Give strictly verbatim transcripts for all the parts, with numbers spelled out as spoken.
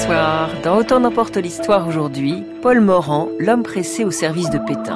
Bonsoir. Dans Autant n'emporte l'histoire aujourd'hui, Paul Morand, l'homme pressé au service de Pétain.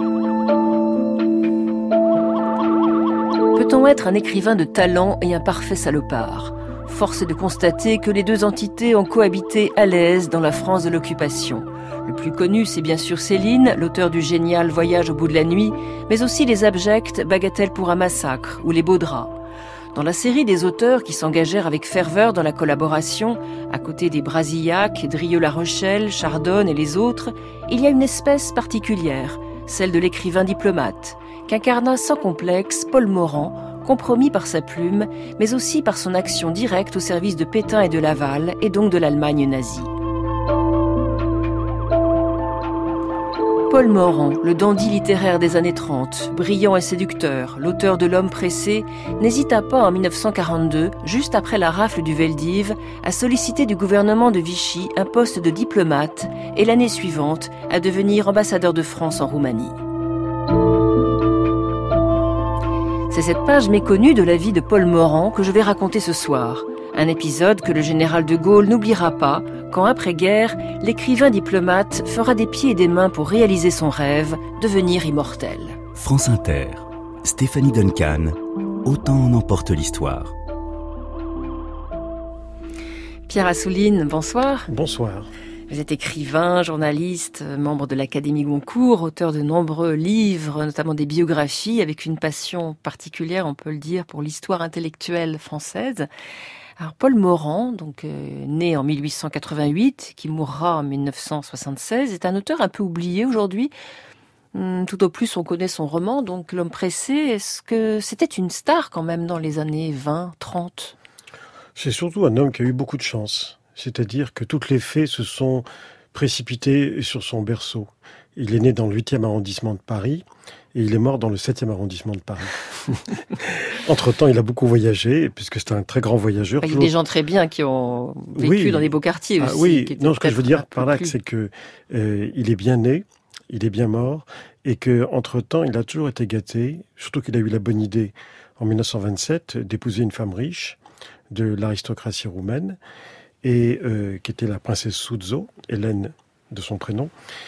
Peut-on être un écrivain de talent et un parfait salopard ? Force est de constater que les deux entités ont cohabité à l'aise dans la France de l'occupation. Le plus connu, c'est bien sûr Céline, l'auteur du génial Voyage au bout de la nuit, mais aussi les abjects Bagatelle pour un massacre ou les Beaux draps. Dans la série des auteurs qui s'engagèrent avec ferveur dans la collaboration, à côté des Brasillac, Drieux-La Rochelle, Chardonne et les autres, il y a une espèce particulière, celle de l'écrivain diplomate, qu'incarna sans complexe Paul Morand, compromis par sa plume, mais aussi par son action directe au service de Pétain et de Laval, et donc de l'Allemagne nazie. Paul Morand, le dandy littéraire des années trente, brillant et séducteur, l'auteur de L'homme pressé, n'hésita pas en dix-neuf cent quarante-deux, juste après la rafle du Veldiv, à solliciter du gouvernement de Vichy un poste de diplomate et l'année suivante à devenir ambassadeur de France en Roumanie. C'est cette page méconnue de la vie de Paul Morand que je vais raconter ce soir. Un épisode que le général de Gaulle n'oubliera pas quand, après-guerre, l'écrivain diplomate fera des pieds et des mains pour réaliser son rêve, devenir immortel. France Inter, Stéphanie Duncan, Autant en emporte l'histoire. Pierre Assouline, bonsoir. Bonsoir. Vous êtes écrivain, journaliste, membre de l'Académie Goncourt, auteur de nombreux livres, notamment des biographies, avec une passion particulière, on peut le dire, pour l'histoire intellectuelle française. Alors Paul Morand, donc euh, né en dix-huit cent quatre-vingt-huit, qui mourra en dix-neuf cent soixante-seize, est un auteur un peu oublié aujourd'hui. Hum, tout au plus, on connaît son roman, donc L'homme pressé. Est-ce que c'était une star quand même dans les années vingt, trente ? C'est surtout un homme qui a eu beaucoup de chance. C'est-à-dire que toutes les fées se sont précipitées sur son berceau. Il est né dans le huitième arrondissement de Paris et il est mort dans le septième arrondissement de Paris. Entre-temps, il a beaucoup voyagé, puisque c'est un très grand voyageur. Il y a des gens très bien qui ont vécu oui. dans des beaux quartiers aussi. Ah, oui, non, ce que je veux dire par là, plus... c'est que euh, il est bien né, il est bien mort, et que entre-temps, il a toujours été gâté, surtout qu'il a eu la bonne idée, en dix-neuf cent vingt-sept, d'épouser une femme riche de l'aristocratie roumaine, et euh, qui était la princesse Suzo, Hélène de son prénom,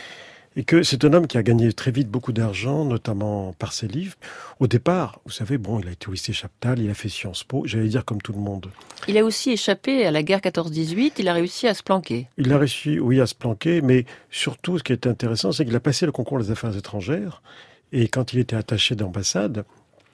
et que c'est un homme qui a gagné très vite beaucoup d'argent, notamment par ses livres. Au départ, vous savez, bon, il a été au lycée Chaptal, il a fait Sciences Po, j'allais dire comme tout le monde. Il a aussi échappé à la guerre quatorze dix-huit, il a réussi à se planquer. Il a réussi, oui, à se planquer, mais surtout, ce qui est intéressant, c'est qu'il a passé le concours des affaires étrangères, et quand il était attaché d'ambassade,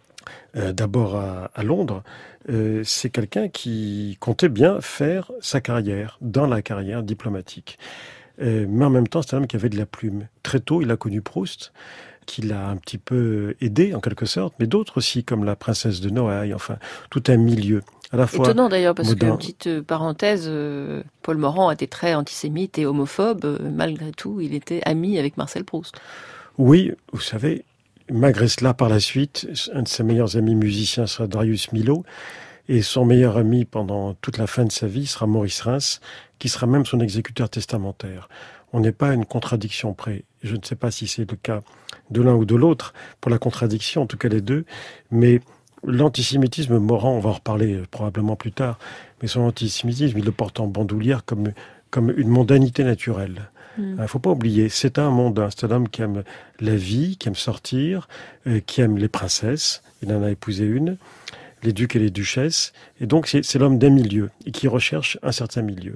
euh, d'abord à, à Londres, euh, c'est quelqu'un qui comptait bien faire sa carrière, dans la carrière diplomatique. Euh, mais en même temps, c'est un homme qui avait de la plume. Très tôt, il a connu Proust, qui l'a un petit peu aidé, en quelque sorte, mais d'autres aussi, comme la princesse de Noailles, enfin, tout un milieu. À la fois étonnant d'ailleurs, parce moderne. que, petite parenthèse, euh, Paul Morand était très antisémite et homophobe. Euh, malgré tout, il était ami avec Marcel Proust. Oui, vous savez, malgré cela, par la suite, un de ses meilleurs amis musiciens sera Darius Milhaud, et son meilleur ami pendant toute la fin de sa vie sera Maurice Reims, qui sera même son exécuteur testamentaire. On n'est pas à une contradiction près. Je ne sais pas si c'est le cas de l'un ou de l'autre, pour la contradiction, en tout cas les deux, mais l'antisémitisme Morand, on va en reparler probablement plus tard, mais son antisémitisme, il le porte en bandoulière comme, comme une mondanité naturelle. Il mmh. ne faut pas oublier, c'est un mondain, c'est un homme qui aime la vie, qui aime sortir, euh, qui aime les princesses, il en a épousé une, les ducs et les duchesses, et donc c'est, c'est l'homme d'un milieu, et qui recherche un certain milieu.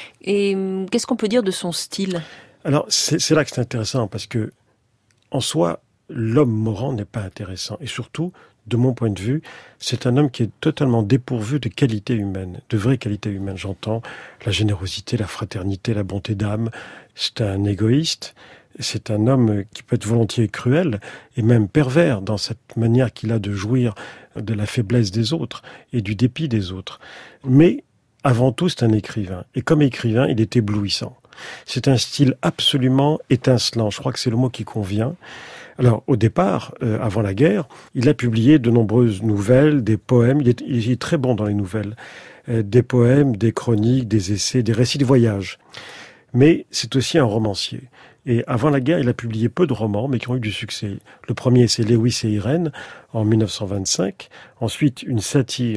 Et qu'est-ce qu'on peut dire de son style ? Alors, c'est, c'est là que c'est intéressant, parce que, en soi, l'homme Morand n'est pas intéressant, et surtout, de mon point de vue, c'est un homme qui est totalement dépourvu de qualités humaines, de vraies qualités humaines. J'entends la générosité, la fraternité, la bonté d'âme. C'est un égoïste, c'est un homme qui peut être volontiers cruel et même pervers dans cette manière qu'il a de jouir de la faiblesse des autres et du dépit des autres. Mais avant tout, c'est un écrivain. Et comme écrivain, il est éblouissant. C'est un style absolument étincelant. Je crois que c'est le mot qui convient. Alors, au départ, euh, avant la guerre, il a publié de nombreuses nouvelles, des poèmes. Il est, il est très bon dans les nouvelles. Euh, des poèmes, des chroniques, des essais, des récits de voyage. Mais c'est aussi un romancier. Et avant la guerre, il a publié peu de romans, mais qui ont eu du succès. Le premier, c'est Lewis et Irène, en dix-neuf cent vingt-cinq. Ensuite, une satire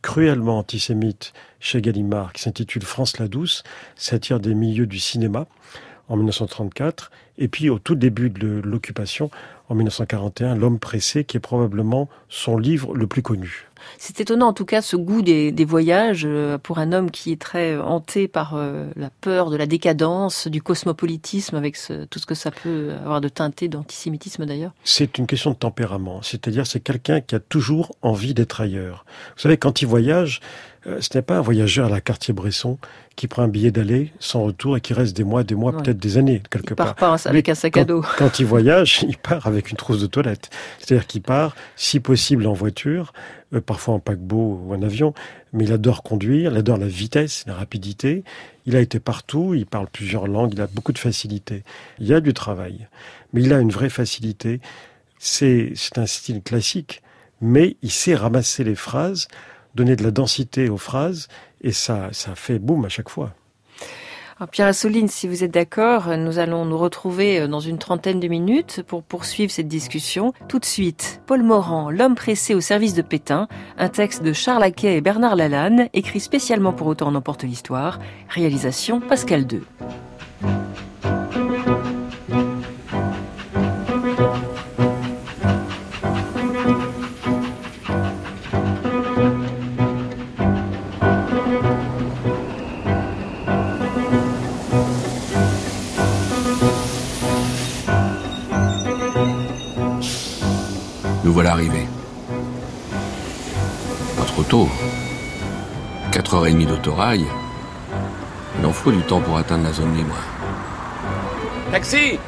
cruellement antisémite chez Gallimard, qui s'intitule France la Douce, satire des milieux du cinéma, en dix-neuf cent trente-quatre. Et puis, au tout début de l'occupation, en dix-neuf cent quarante et un, L'Homme pressé, qui est probablement son livre le plus connu. C'est étonnant, en tout cas, ce goût des, des voyages pour un homme qui est très hanté par euh, la peur de la décadence, du cosmopolitisme, avec ce, tout ce que ça peut avoir de teinté d'antisémitisme d'ailleurs. C'est une question de tempérament, c'est-à-dire c'est quelqu'un qui a toujours envie d'être ailleurs. Vous savez, quand il voyage, euh, ce n'est pas un voyageur à la Cartier-Bresson qui prend un billet d'aller sans retour et qui reste des mois, des mois, ouais. peut-être des années quelque part. part. Il part pas avec un sac quand, à dos. Quand il voyage, il part avec une trousse de toilette. C'est-à-dire qu'il part, si possible, en voiture, euh, parfois en paquebot ou en avion, mais il adore conduire, il adore la vitesse, la rapidité. Il a été partout, il parle plusieurs langues, il a beaucoup de facilité. Il y a du travail, mais il a une vraie facilité. C'est, c'est un style classique, mais il sait ramasser les phrases, donner de la densité aux phrases, et ça, ça fait boum à chaque fois. Alors Pierre Assouline, si vous êtes d'accord, nous allons nous retrouver dans une trentaine de minutes pour poursuivre cette discussion. Tout de suite, Paul Morand, L'Homme pressé au service de Pétain, un texte de Charles Haquet et Bernard Lalanne, écrit spécialement pour Autant en emporte l'histoire, réalisation Pascal deux. Nous voilà arrivés. Pas trop tôt. Quatre heures et demie d'autorail. Il en faut du temps pour atteindre la zone libre. Taxi!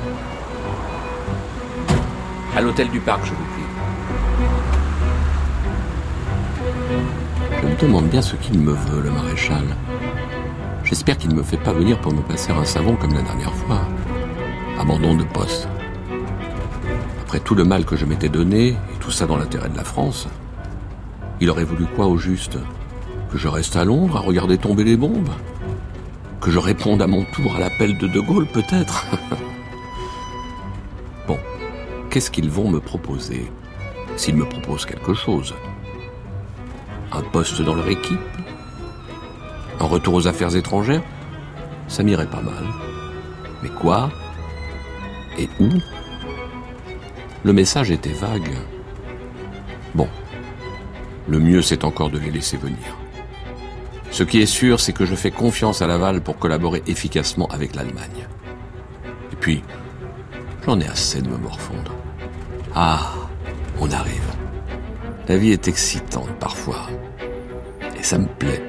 À l'hôtel du Parc, je vous prie. Je me demande bien ce qu'il me veut, le maréchal. J'espère qu'il ne me fait pas venir pour me passer un savon comme la dernière fois. Abandon de poste. Après tout le mal que je m'étais donné, et tout ça dans l'intérêt de la France, il aurait voulu quoi au juste? Que je reste à Londres à regarder tomber les bombes? Que je réponde à mon tour à l'appel de De Gaulle, peut-être? Bon, qu'est-ce qu'ils vont me proposer? S'ils me proposent quelque chose. Un poste dans leur équipe? Un retour aux affaires étrangères? Ça m'irait pas mal. Mais quoi? Et où? Le message était vague. Bon, le mieux c'est encore de les laisser venir. Ce qui est sûr, c'est que je fais confiance à Laval pour collaborer efficacement avec l'Allemagne. Et puis, j'en ai assez de me morfondre. Ah, on arrive. La vie est excitante parfois. Et ça me plaît.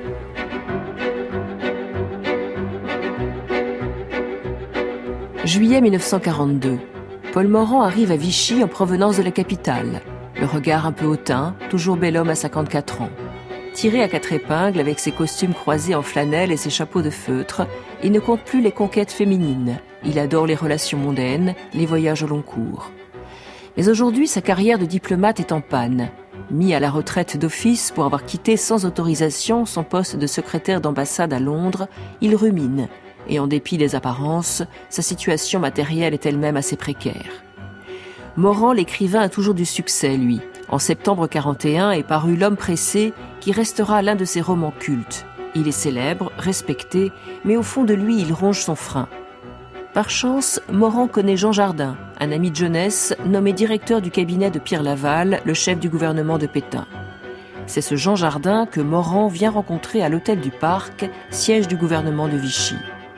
Juillet mille neuf cent quarante-deux. Paul Morand arrive à Vichy en provenance de la capitale. Le regard un peu hautain, toujours bel homme à cinquante-quatre ans. Tiré à quatre épingles avec ses costumes croisés en flanelle et ses chapeaux de feutre, il ne compte plus les conquêtes féminines. Il adore les relations mondaines, les voyages au long cours. Mais aujourd'hui, sa carrière de diplomate est en panne. Mis à la retraite d'office pour avoir quitté sans autorisation son poste de secrétaire d'ambassade à Londres, il rumine. Et en dépit des apparences, sa situation matérielle est elle-même assez précaire. Morand, l'écrivain, a toujours du succès, lui. En septembre quarante et un est paru L'Homme pressé, qui restera l'un de ses romans cultes. Il est célèbre, respecté, mais au fond de lui, il ronge son frein. Par chance, Morand connaît Jean Jardin, un ami de jeunesse, nommé directeur du cabinet de Pierre Laval, le chef du gouvernement de Pétain. C'est ce Jean Jardin que Morand vient rencontrer à l'hôtel du Parc, siège du gouvernement de Vichy.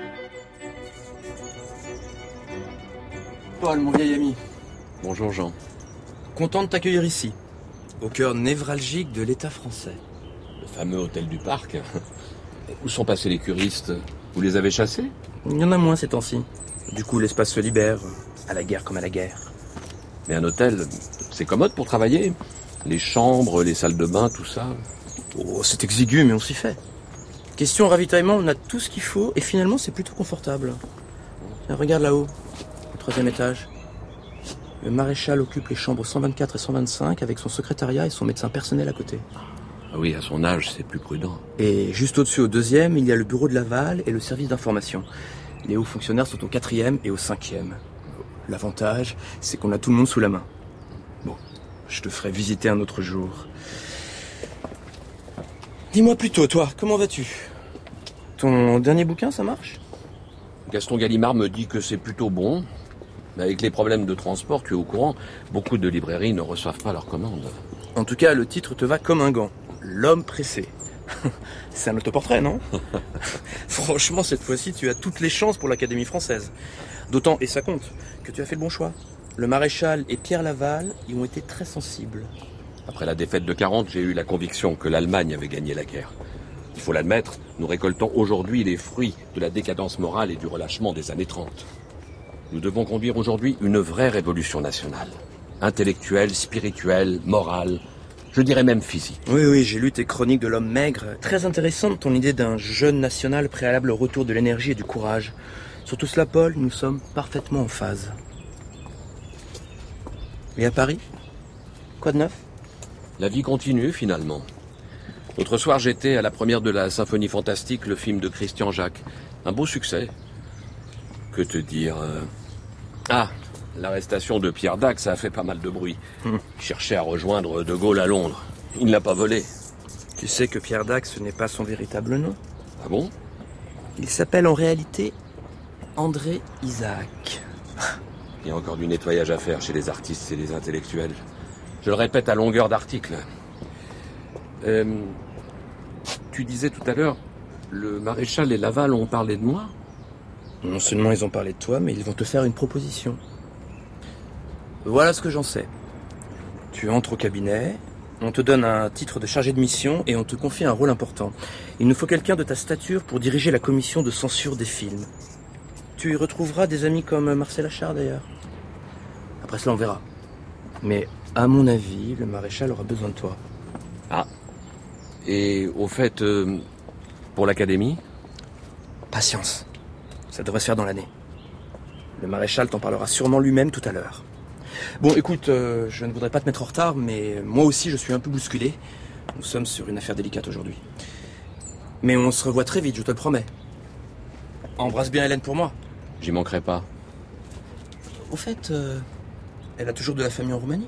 Paul, mon vieil ami. Bonjour Jean. Content de t'accueillir ici, au cœur névralgique de l'État français. Le fameux hôtel du Parc. Où sont passés les curistes? Vous les avez chassés? Il y en a moins ces temps-ci. Du coup, l'espace se libère, à la guerre comme à la guerre. Mais un hôtel, c'est commode pour travailler? Les chambres, les salles de bain, tout ça? Oh, c'est exigu, mais on s'y fait. Question ravitaillement, on a tout ce qu'il faut, et finalement, c'est plutôt confortable. Tiens, regarde là-haut, au troisième étage. Le maréchal occupe les chambres cent vingt-quatre et cent vingt-cinq avec son secrétariat et son médecin personnel à côté. Ah oui, à son âge, c'est plus prudent. Et juste au-dessus, au deuxième, il y a le bureau de Laval et le service d'information. Les hauts fonctionnaires sont au quatrième et au cinquième. L'avantage, c'est qu'on a tout le monde sous la main. Bon, je te ferai visiter un autre jour. Dis-moi plutôt, toi, comment vas-tu? Ton dernier bouquin, ça marche? Gaston Gallimard me dit que c'est plutôt bon. Mais avec les problèmes de transport, tu es au courant, beaucoup de librairies ne reçoivent pas leurs commandes. En tout cas, le titre te va comme un gant. L'homme pressé. C'est un autoportrait, non? Franchement, cette fois-ci, tu as toutes les chances pour l'Académie française. D'autant, et ça compte, que tu as fait le bon choix. Le maréchal et Pierre Laval y ont été très sensibles. Après la défaite de quarante, j'ai eu la conviction que l'Allemagne avait gagné la guerre. Il faut l'admettre, nous récoltons aujourd'hui les fruits de la décadence morale et du relâchement des années trente. Nous devons conduire aujourd'hui une vraie révolution nationale. Intellectuelle, spirituelle, morale, je dirais même physique. Oui, oui, j'ai lu tes chroniques de l'homme maigre. Très intéressante ton idée d'un jeune national préalable au retour de l'énergie et du courage. Sur tout cela, Paul, nous sommes parfaitement en phase. Et à Paris? Quoi de neuf? La vie continue, finalement. L'autre soir, j'étais à la première de la Symphonie Fantastique, le film de Christian Jacques. Un beau succès. Que te dire euh... Ah, l'arrestation de Pierre Dac, ça a fait pas mal de bruit. Hum. Il cherchait à rejoindre De Gaulle à Londres. Il ne l'a pas volé. Tu sais que Pierre Dac, ce n'est pas son véritable nom? Ah bon? Il s'appelle en réalité André Isaac. Il y a encore du nettoyage à faire chez les artistes et les intellectuels. Je le répète à longueur d'article. Euh, tu disais tout à l'heure, le maréchal et Laval ont parlé de moi? Non seulement ils ont parlé de toi, mais ils vont te faire une proposition. Voilà ce que j'en sais. Tu entres au cabinet, on te donne un titre de chargé de mission et on te confie un rôle important. Il nous faut quelqu'un de ta stature pour diriger la commission de censure des films. Tu y retrouveras des amis comme Marcel Achard d'ailleurs. Après cela, on verra. Mais à mon avis, le maréchal aura besoin de toi. Ah. Et au fait, euh, pour l'académie? Patience. Ça devrait se faire dans l'année. Le maréchal t'en parlera sûrement lui-même tout à l'heure. Bon, écoute, euh, je ne voudrais pas te mettre en retard, mais moi aussi je suis un peu bousculé. Nous sommes sur une affaire délicate aujourd'hui. Mais on se revoit très vite, je te le promets. Embrasse bien Hélène pour moi. J'y manquerai pas. Au fait, euh, elle a toujours de la famille en Roumanie?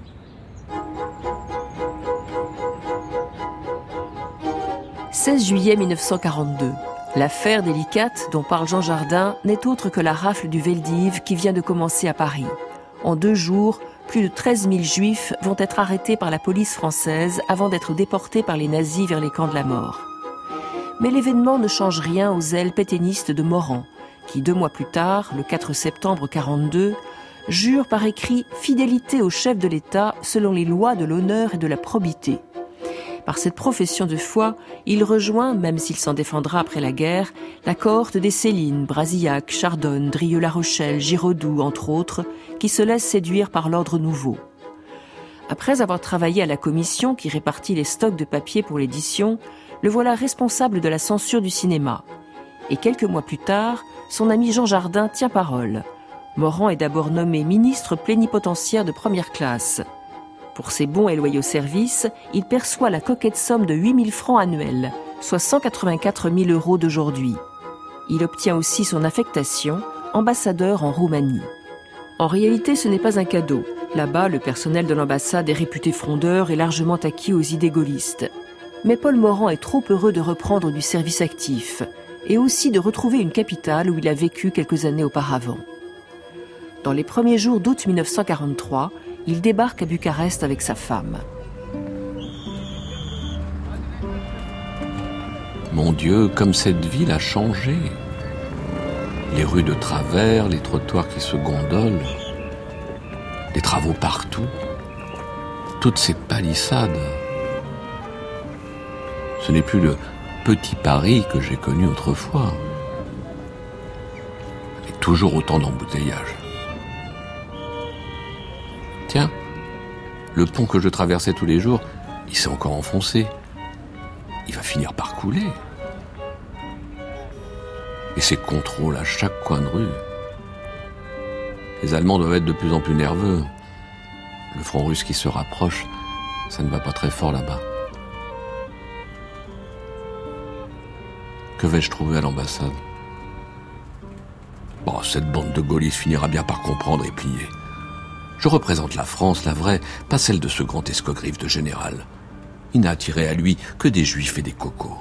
seize juillet mille neuf cent quarante-deux. L'affaire délicate dont parle Jean Jardin n'est autre que la rafle du Veldiv qui vient de commencer à Paris. En deux jours, plus de treize mille juifs vont être arrêtés par la police française avant d'être déportés par les nazis vers les camps de la mort. Mais l'événement ne change rien aux ailes pétainistes de Morand, qui deux mois plus tard, le quatre septembre quarante-deux, jure par écrit fidélité au chef de l'État selon les lois de l'honneur et de la probité. Par cette profession de foi, il rejoint, même s'il s'en défendra après la guerre, la cohorte des Céline, Brasillac, Chardonne, Drieux-La Rochelle, Giraudoux, entre autres, qui se laissent séduire par l'ordre nouveau. Après avoir travaillé à la commission qui répartit les stocks de papier pour l'édition, le voilà responsable de la censure du cinéma. Et quelques mois plus tard, son ami Jean Jardin tient parole. Morand est d'abord nommé ministre plénipotentiaire de première classe. Pour ses bons et loyaux services, il perçoit la coquette somme de huit mille francs annuels, soit cent quatre-vingt-quatre mille euros d'aujourd'hui. Il obtient aussi son affectation, ambassadeur en Roumanie. En réalité, ce n'est pas un cadeau. Là-bas, le personnel de l'ambassade est réputé frondeur et largement acquis aux idées gaullistes. Mais Paul Morand est trop heureux de reprendre du service actif et aussi de retrouver une capitale où il a vécu quelques années auparavant. Dans les premiers jours d'août mille neuf cent quarante-trois, il débarque à Bucarest avec sa femme. Mon Dieu, comme cette ville a changé. Les rues de travers, les trottoirs qui se gondolent, les travaux partout, toutes ces palissades. Ce n'est plus le petit Paris que j'ai connu autrefois. Et toujours autant d'embouteillages. Tiens, le pont que je traversais tous les jours, il s'est encore enfoncé. Il va finir par couler. Et ces contrôles à chaque coin de rue. Les Allemands doivent être de plus en plus nerveux. Le front russe qui se rapproche, ça ne va pas très fort là-bas. Que vais-je trouver à l'ambassade? Bon, cette bande de gaullistes finira bien par comprendre et plier. Je représente la France, la vraie, pas celle de ce grand escogriffe de général. Il n'a attiré à lui que des juifs et des cocos.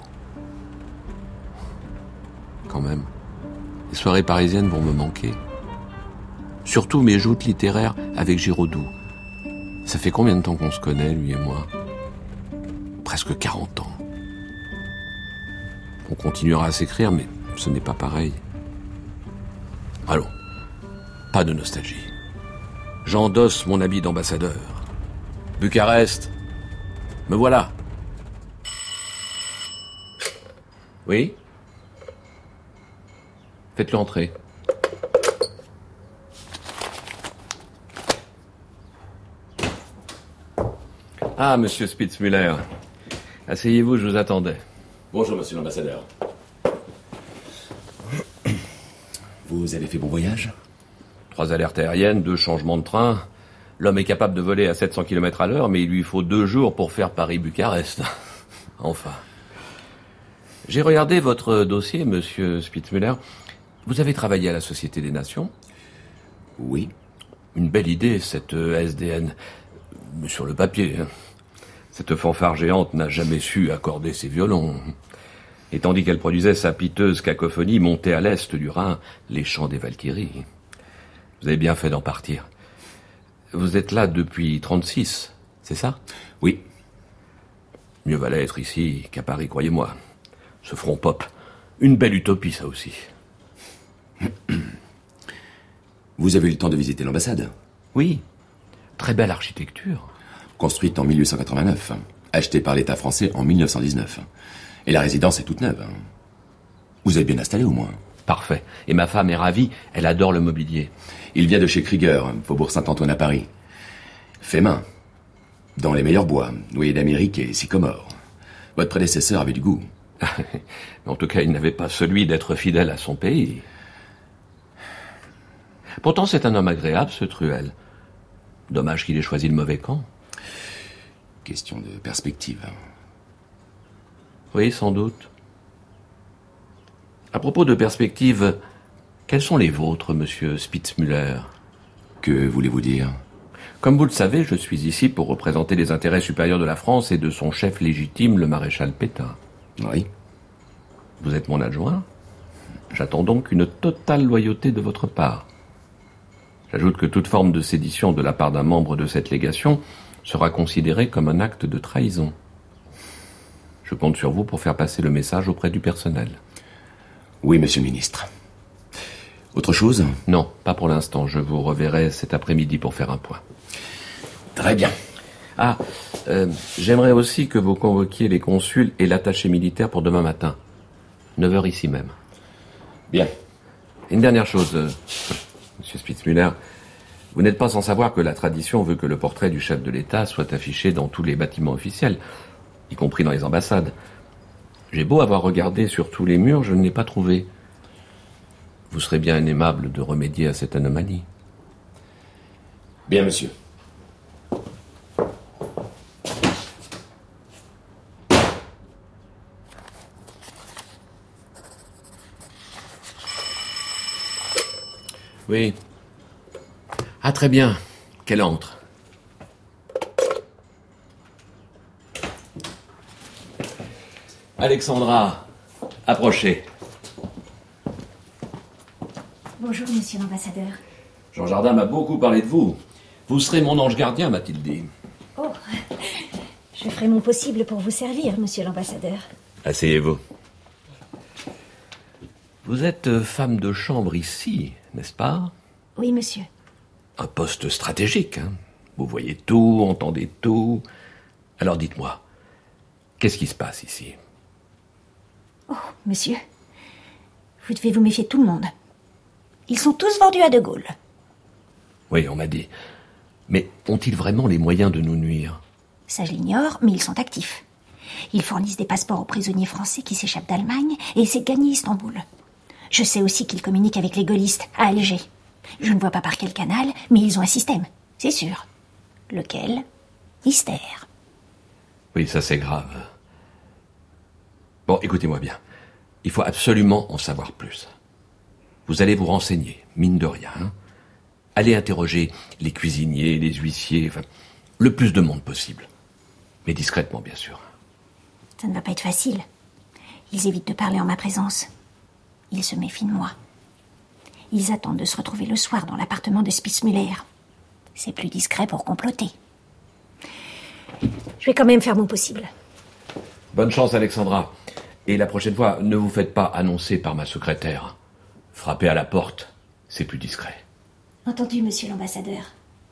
Quand même, les soirées parisiennes vont me manquer. Surtout mes joutes littéraires avec Giraudoux. Ça fait combien de temps qu'on se connaît, lui et moi? Presque quarante ans. On continuera à s'écrire, mais ce n'est pas pareil. Allons, pas de nostalgie. J'endosse mon habit d'ambassadeur. Bucarest, me voilà. Oui? Faites-le entrer. Ah, monsieur Spitzmüller. Asseyez-vous, je vous attendais. Bonjour, monsieur l'ambassadeur. Vous avez fait bon voyage? Trois alertes aériennes, deux changements de train. L'homme est capable de voler à sept cents kilomètres à l'heure, mais il lui faut deux jours pour faire Paris-Bucarest. Enfin. J'ai regardé votre dossier, monsieur Spitzmüller. Vous avez travaillé à la Société des Nations? Oui. Une belle idée, cette S D N. Mais sur le papier. Cette fanfare géante n'a jamais su accorder ses violons. Et tandis qu'elle produisait sa piteuse cacophonie, montait à l'est du Rhin les chants des Valkyries. Vous avez bien fait d'en partir. Vous êtes là depuis trente-six, c'est ça? Oui. Mieux valait être ici qu'à Paris, croyez-moi. Ce front pop, une belle utopie, ça aussi. Vous avez eu le temps de visiter l'ambassade? Oui. Très belle architecture. Construite en mille huit cent quatre-vingt-neuf, achetée par l'État français en mille neuf cent dix-neuf. Et la résidence est toute neuve. Vous êtes bien installé au moins? Parfait. Et ma femme est ravie, elle adore le mobilier. Il vient de chez Krieger, Faubourg Saint-Antoine à Paris. Fait main. Dans les meilleurs bois, noyer d'Amérique et sycomore. Votre prédécesseur avait du goût. En tout cas, il n'avait pas celui d'être fidèle à son pays. Pourtant, c'est un homme agréable, ce Truel. Dommage qu'il ait choisi le mauvais camp. Question de perspective. Oui, sans doute. À propos de perspective, quelles sont les vôtres, monsieur Spitzmüller? Que voulez-vous dire? Comme vous le savez, je suis ici pour représenter les intérêts supérieurs de la France et de son chef légitime, le maréchal Pétain. Oui. Vous êtes mon adjoint. J'attends donc une totale loyauté de votre part. J'ajoute que toute forme de sédition de la part d'un membre de cette légation sera considérée comme un acte de trahison. Je compte sur vous pour faire passer le message auprès du personnel. Oui, monsieur le ministre. Autre chose? Non, pas pour l'instant. Je vous reverrai cet après-midi pour faire un point. Très bien. Ah, euh, j'aimerais aussi que vous convoquiez les consuls et l'attaché militaire pour demain matin. neuf heures ici même. Bien. Une dernière chose, euh, monsieur Spitzmüller. Vous n'êtes pas sans savoir que la tradition veut que le portrait du chef de l'État soit affiché dans tous les bâtiments officiels, y compris dans les ambassades. J'ai beau avoir regardé sur tous les murs, je ne l'ai pas trouvé. Vous serez bien aimable de remédier à cette anomalie. Bien, monsieur. Oui. Ah, très bien. Qu'elle entre. Alexandra, approchez. Bonjour, monsieur l'ambassadeur. Jean Jardin m'a beaucoup parlé de vous. Vous serez mon ange gardien, m'a-t-il dit. Oh, je ferai mon possible pour vous servir, monsieur l'ambassadeur. Asseyez-vous. Vous êtes femme de chambre ici, n'est-ce pas? Oui, monsieur. Un poste stratégique, hein. Vous voyez tout, entendez tout. Alors dites-moi, qu'est-ce qui se passe ici? Oh, monsieur, vous devez vous méfier de tout le monde. Ils sont tous vendus à De Gaulle. Oui, on m'a dit. Mais ont-ils vraiment les moyens de nous nuire? Ça, je l'ignore, mais ils sont actifs. Ils fournissent des passeports aux prisonniers français qui s'échappent d'Allemagne et essaient de gagner Istanbul. Je sais aussi qu'ils communiquent avec les gaullistes à Alger. Je ne vois pas par quel canal, mais ils ont un système, c'est sûr. Lequel? Mystère. Oui, ça c'est grave. Bon, écoutez-moi bien. Il faut absolument en savoir plus. Vous allez vous renseigner, mine de rien. Hein. Allez interroger les cuisiniers, les huissiers, enfin, le plus de monde possible. Mais discrètement, bien sûr. Ça ne va pas être facile. Ils évitent de parler en ma présence. Ils se méfient de moi. Ils attendent de se retrouver le soir dans l'appartement de Spitzmüller. C'est plus discret pour comploter. Je vais quand même faire mon possible. Bonne chance, Alexandra. Et la prochaine fois, ne vous faites pas annoncer par ma secrétaire. Frappez à la porte, c'est plus discret. Entendu, monsieur l'ambassadeur.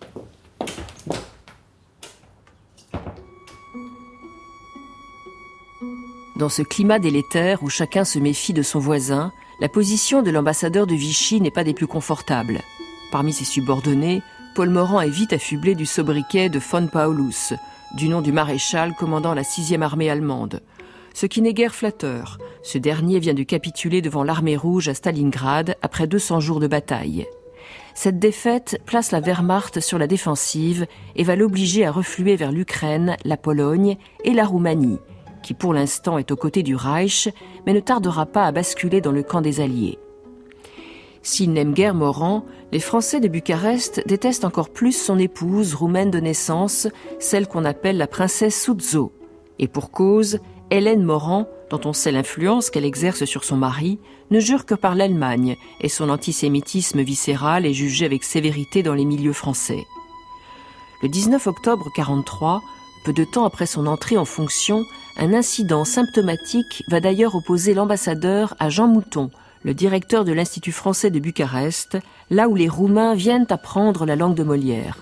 Dans ce climat délétère où chacun se méfie de son voisin, la position de l'ambassadeur de Vichy n'est pas des plus confortables. Parmi ses subordonnés, Paul Morand est vite affublé du sobriquet de von Paulus, du nom du maréchal commandant la sixième armée allemande. Ce qui n'est guère flatteur, ce dernier vient de capituler devant l'armée rouge à Stalingrad après deux cents jours de bataille. Cette défaite place la Wehrmacht sur la défensive et va l'obliger à refluer vers l'Ukraine, la Pologne et la Roumanie, qui pour l'instant est aux côtés du Reich, mais ne tardera pas à basculer dans le camp des Alliés. S'il n'aime guère Morand, les Français de Bucarest détestent encore plus son épouse, roumaine de naissance, celle qu'on appelle la princesse Suzo. Et pour cause, Hélène Morand, dont on sait l'influence qu'elle exerce sur son mari, ne jure que par l'Allemagne, et son antisémitisme viscéral est jugé avec sévérité dans les milieux français. Le dix-neuf octobre quarante-trois, peu de temps après son entrée en fonction, un incident symptomatique va d'ailleurs opposer l'ambassadeur à Jean Mouton, le directeur de l'Institut français de Bucarest, là où les Roumains viennent apprendre la langue de Molière.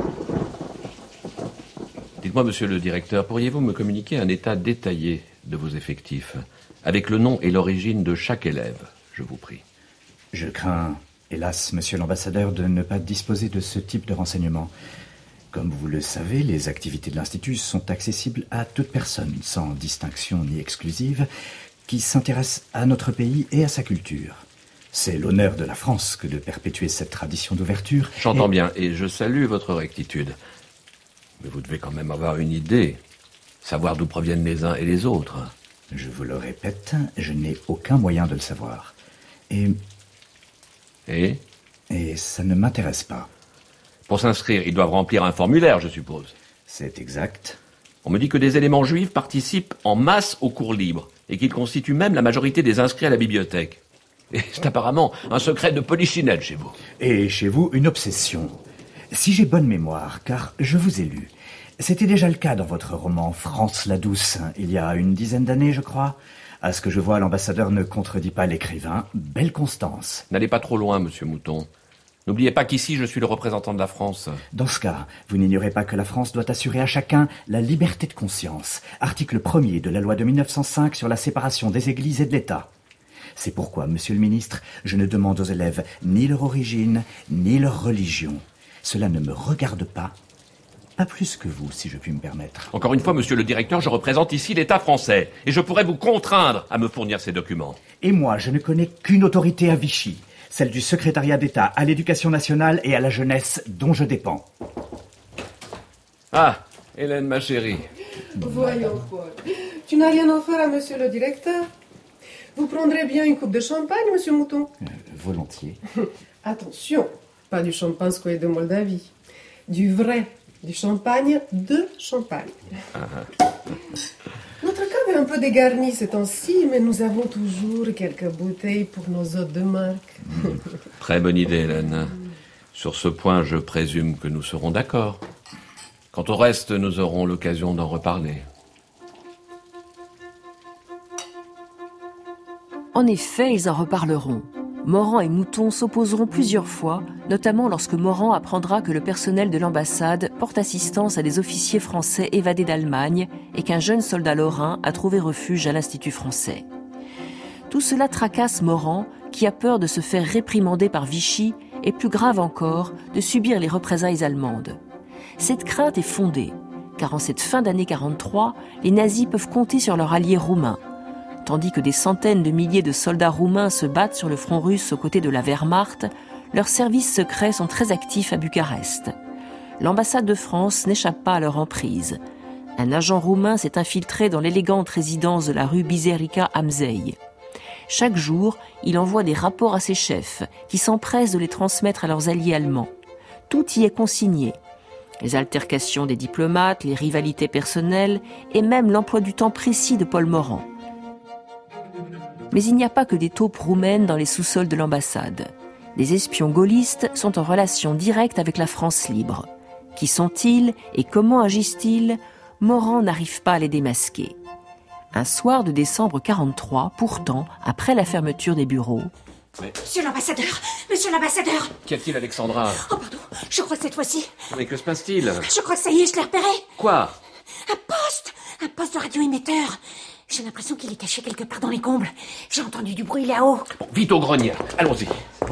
Dites-moi, monsieur le directeur, pourriez-vous me communiquer un état détaillé de vos effectifs, avec le nom et l'origine de chaque élève, je vous prie. Je crains, hélas, monsieur l'ambassadeur, de ne pas disposer de ce type de renseignements. Comme vous le savez, les activités de l'Institut sont accessibles à toute personne, sans distinction ni exclusive, qui s'intéresse à notre pays et à sa culture. C'est l'honneur de la France que de perpétuer cette tradition d'ouverture. J'entends et... bien, et je salue votre rectitude. Mais vous devez quand même avoir une idée, savoir d'où proviennent les uns et les autres. Je vous le répète, je n'ai aucun moyen de le savoir. Et... Et Et ça ne m'intéresse pas. Pour s'inscrire, ils doivent remplir un formulaire, je suppose. C'est exact. On me dit que des éléments juifs participent en masse aux cours libres, et qu'ils constituent même la majorité des inscrits à la bibliothèque. Et c'est apparemment un secret de polichinelle chez vous. Et chez vous, une obsession. Si j'ai bonne mémoire, car je vous ai lu, c'était déjà le cas dans votre roman « France la douce », il y a une dizaine d'années, je crois. À ce que je vois, l'ambassadeur ne contredit pas l'écrivain. Belle Constance. N'allez pas trop loin, monsieur Mouton. N'oubliez pas qu'ici, je suis le représentant de la France. Dans ce cas, vous n'ignorez pas que la France doit assurer à chacun la liberté de conscience. Article premier de la loi de mille neuf cent cinq sur la séparation des églises et de l'État. C'est pourquoi, monsieur le ministre, je ne demande aux élèves ni leur origine, ni leur religion. Cela ne me regarde pas. Pas plus que vous, si je puis me permettre. Encore une fois, monsieur le directeur, je représente ici l'État français. Et je pourrais vous contraindre à me fournir ces documents. Et moi, je ne connais qu'une autorité à Vichy. Celle du secrétariat d'État à l'éducation nationale et à la jeunesse dont je dépends. Ah, Hélène, ma chérie. Voyons, Paul. Tu n'as rien offert à monsieur le directeur? Vous prendrez bien une coupe de champagne, monsieur Mouton? euh, Volontiers. Attention, pas du champagne de Moldavie. Du vrai, du champagne de Champagne. Ah. Notre cave est un peu dégarnie ces temps-ci, mais nous avons toujours quelques bouteilles pour nos hôtes de marque. Mmh. Très bonne idée, Hélène. Sur ce point, je présume que nous serons d'accord. Quant au reste, nous aurons l'occasion d'en reparler. En effet, ils en reparleront. Morand et Mouton s'opposeront plusieurs fois, notamment lorsque Morand apprendra que le personnel de l'ambassade porte assistance à des officiers français évadés d'Allemagne et qu'un jeune soldat lorrain a trouvé refuge à l'Institut français. Tout cela tracasse Morand, qui a peur de se faire réprimander par Vichy et, plus grave encore, de subir les représailles allemandes. Cette crainte est fondée, car en cette fin d'année quarante-trois, les nazis peuvent compter sur leurs alliés roumains. Tandis que des centaines de milliers de soldats roumains se battent sur le front russe aux côtés de la Wehrmacht, leurs services secrets sont très actifs à Bucarest. L'ambassade de France n'échappe pas à leur emprise. Un agent roumain s'est infiltré dans l'élégante résidence de la rue Biserica Amzei. Chaque jour, il envoie des rapports à ses chefs, qui s'empressent de les transmettre à leurs alliés allemands. Tout y est consigné. Les altercations des diplomates, les rivalités personnelles et même l'emploi du temps précis de Paul Morand. Mais il n'y a pas que des taupes roumaines dans les sous-sols de l'ambassade. Des espions gaullistes sont en relation directe avec la France libre. Qui sont-ils et comment agissent-ils ? Morand n'arrive pas à les démasquer. Un soir de décembre quarante-trois, pourtant, après la fermeture des bureaux... Mais... Monsieur l'ambassadeur, monsieur l'ambassadeur. Qu'y a-t-il, Alexandra ? Oh pardon, je crois que cette fois-ci... Mais que se passe-t-il ? Je crois que ça y est, je l'ai repéré. Quoi ? Un poste, un poste de radioémetteur. J'ai l'impression qu'il est caché quelque part dans les combles. J'ai entendu du bruit là-haut. Bon, vite au grenier, allons-y.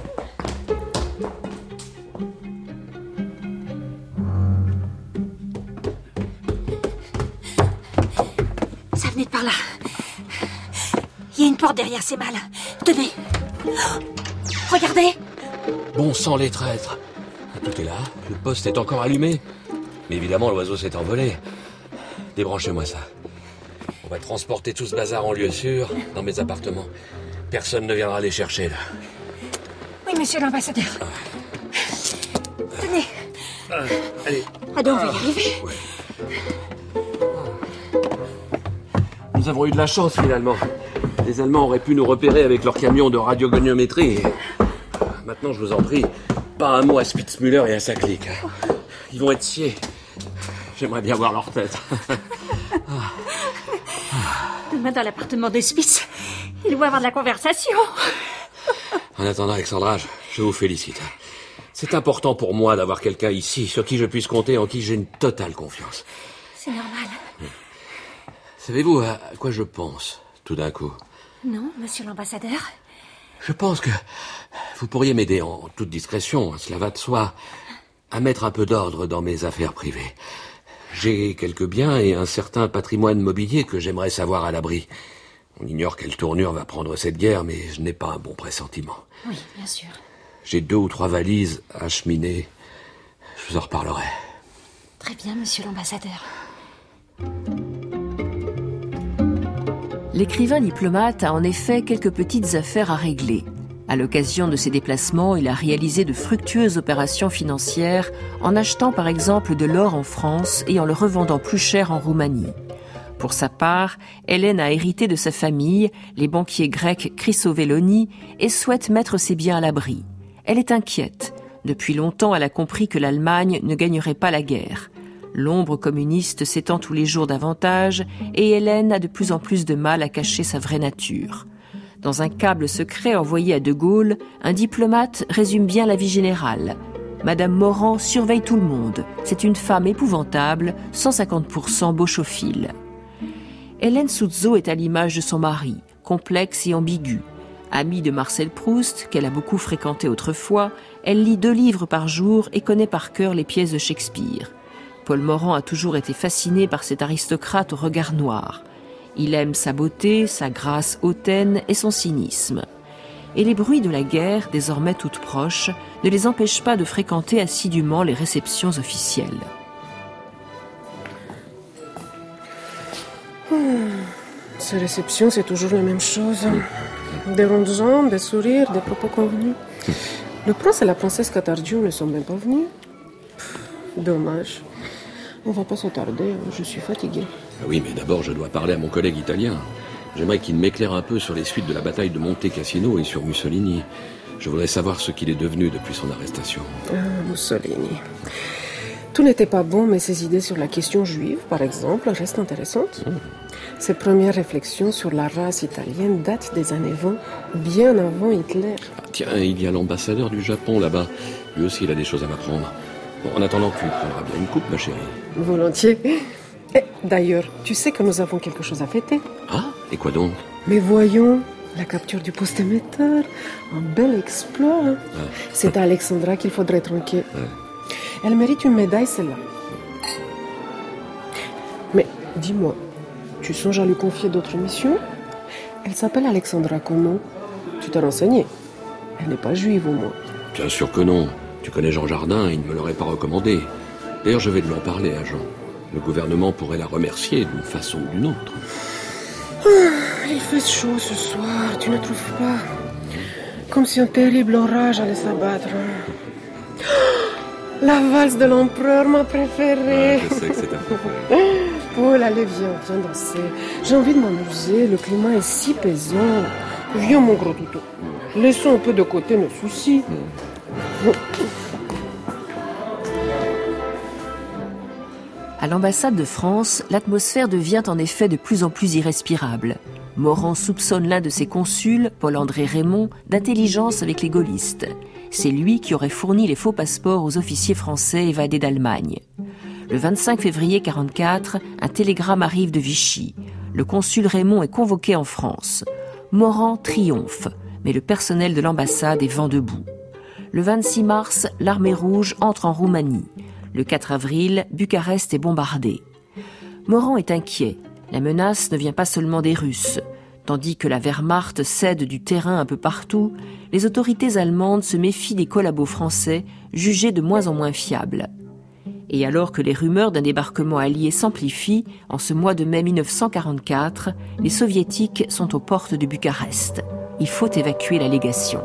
Ça venait de par là. Il y a une porte derrière ces malles. Tenez. Regardez. Bon sang, les traîtres. Tout est là, le poste est encore allumé. Mais évidemment, l'oiseau s'est envolé. Débranchez-moi ça. On va transporter tout ce bazar en lieu sûr, dans mes appartements. Personne ne viendra les chercher, là. Oui, monsieur l'ambassadeur. Ah. Tenez. Ah, allez. Ah, donc, on va y arriver. Ouais. Nous avons eu de la chance, finalement. Les Allemands auraient pu nous repérer avec leur camion de radiogoniométrie. Maintenant, je vous en prie, pas un mot à Spitzmüller et à sa clique. Ils vont être sciés. J'aimerais bien voir leur tête. Demain, dans l'appartement de Spitz, ils vont avoir de la conversation. En attendant, Alexandra, je, je vous félicite. C'est important pour moi d'avoir quelqu'un ici sur qui je puisse compter, en qui j'ai une totale confiance. C'est normal. Savez-vous à quoi je pense, tout d'un coup ? Non, monsieur l'ambassadeur. Je pense que vous pourriez m'aider en toute discrétion, cela va de soi, à mettre un peu d'ordre dans mes affaires privées. J'ai quelques biens et un certain patrimoine mobilier que j'aimerais savoir à l'abri. On ignore quelle tournure va prendre cette guerre, mais je n'ai pas un bon pressentiment. Oui, bien sûr. J'ai deux ou trois valises à acheminer. Je vous en reparlerai. Très bien, monsieur l'ambassadeur. L'écrivain diplomate a en effet quelques petites affaires à régler. À l'occasion de ses déplacements, il a réalisé de fructueuses opérations financières en achetant par exemple de l'or en France et en le revendant plus cher en Roumanie. Pour sa part, Hélène a hérité de sa famille, les banquiers grecs Chrysovelloni, et souhaite mettre ses biens à l'abri. Elle est inquiète. Depuis longtemps, elle a compris que l'Allemagne ne gagnerait pas la guerre. L'ombre communiste s'étend tous les jours davantage et Hélène a de plus en plus de mal à cacher sa vraie nature. Dans un câble secret envoyé à De Gaulle, un diplomate résume bien la vie générale. Madame Morand surveille tout le monde. C'est une femme épouvantable, cent cinquante pour cent bochophile. Hélène Souzzo est à l'image de son mari, complexe et ambiguë. Amie de Marcel Proust, qu'elle a beaucoup fréquenté autrefois, elle lit deux livres par jour et connaît par cœur les pièces de Shakespeare. Paul Morand a toujours été fasciné par cet aristocrate au regard noir. Il aime sa beauté, sa grâce hautaine et son cynisme. Et les bruits de la guerre, désormais toutes proches, ne les empêchent pas de fréquenter assidûment les réceptions officielles. Hmm. Ces réceptions, c'est toujours la même chose. Des rondes jambes, des sourires, des propos convenus. Le prince et la princesse Catargiu ne sont même pas venus. Pff, dommage. On va pas s'attarder, je suis fatiguée. Oui, mais d'abord, je dois parler à mon collègue italien. J'aimerais qu'il m'éclaire un peu sur les suites de la bataille de Monte Cassino et sur Mussolini. Je voudrais savoir ce qu'il est devenu depuis son arrestation. Ah, Mussolini. Tout n'était pas bon, mais ses idées sur la question juive, par exemple, restent intéressantes. Mmh. Ses premières réflexions sur la race italienne datent des années vingt, bien avant Hitler. Ah, tiens, il y a l'ambassadeur du Japon là-bas. Lui aussi, il a des choses à m'apprendre. Bon, en attendant, tu prendras bien une coupe, ma chérie. Volontiers. Et d'ailleurs, tu sais que nous avons quelque chose à fêter. Ah, et quoi donc? Mais voyons, la capture du poste émetteur. Un bel exploit. Hein. Ah. C'est à Alexandra qu'il faudrait tronquer. Ah. Elle mérite une médaille, celle-là. Mais dis-moi, tu songes à lui confier d'autres missions? Elle s'appelle Alexandra comment? Tu t'es renseigné? Elle n'est pas juive, au moins. Bien sûr que non. Tu connais Jean Jardin, il ne me l'aurait pas recommandé. D'ailleurs, je vais lui en parler à Jean. Le gouvernement pourrait la remercier d'une façon ou d'une autre. Ah, il fait chaud ce soir, tu ne trouves pas? Comme si un terrible orage allait s'abattre. La valse de l'empereur, ma préférée. Ouais, je sais que c'est ta préférée. Paul, allez, viens, viens danser. J'ai envie de m'amuser, le climat est si pesant. Viens, mon gros toutou. Laissons un peu de côté nos soucis. Mm. À l'ambassade de France, l'atmosphère devient en effet de plus en plus irrespirable. Morand soupçonne l'un de ses consuls, Paul-André Raymond, d'intelligence avec les gaullistes. C'est lui qui aurait fourni les faux passeports aux officiers français évadés d'Allemagne. Le vingt-cinq février quarante-quatre, un télégramme arrive de Vichy. Le consul Raymond est convoqué en France. Morand triomphe, mais le personnel de l'ambassade est vent debout. Le vingt-six mars, l'armée rouge entre en Roumanie. Le quatre avril, Bucarest est bombardée. Morand est inquiet. La menace ne vient pas seulement des Russes. Tandis que la Wehrmacht cède du terrain un peu partout, les autorités allemandes se méfient des collabos français, jugés de moins en moins fiables. Et alors que les rumeurs d'un débarquement allié s'amplifient, en ce mois de mai mille neuf cent quarante-quatre, les soviétiques sont aux portes de Bucarest. Il faut évacuer la légation.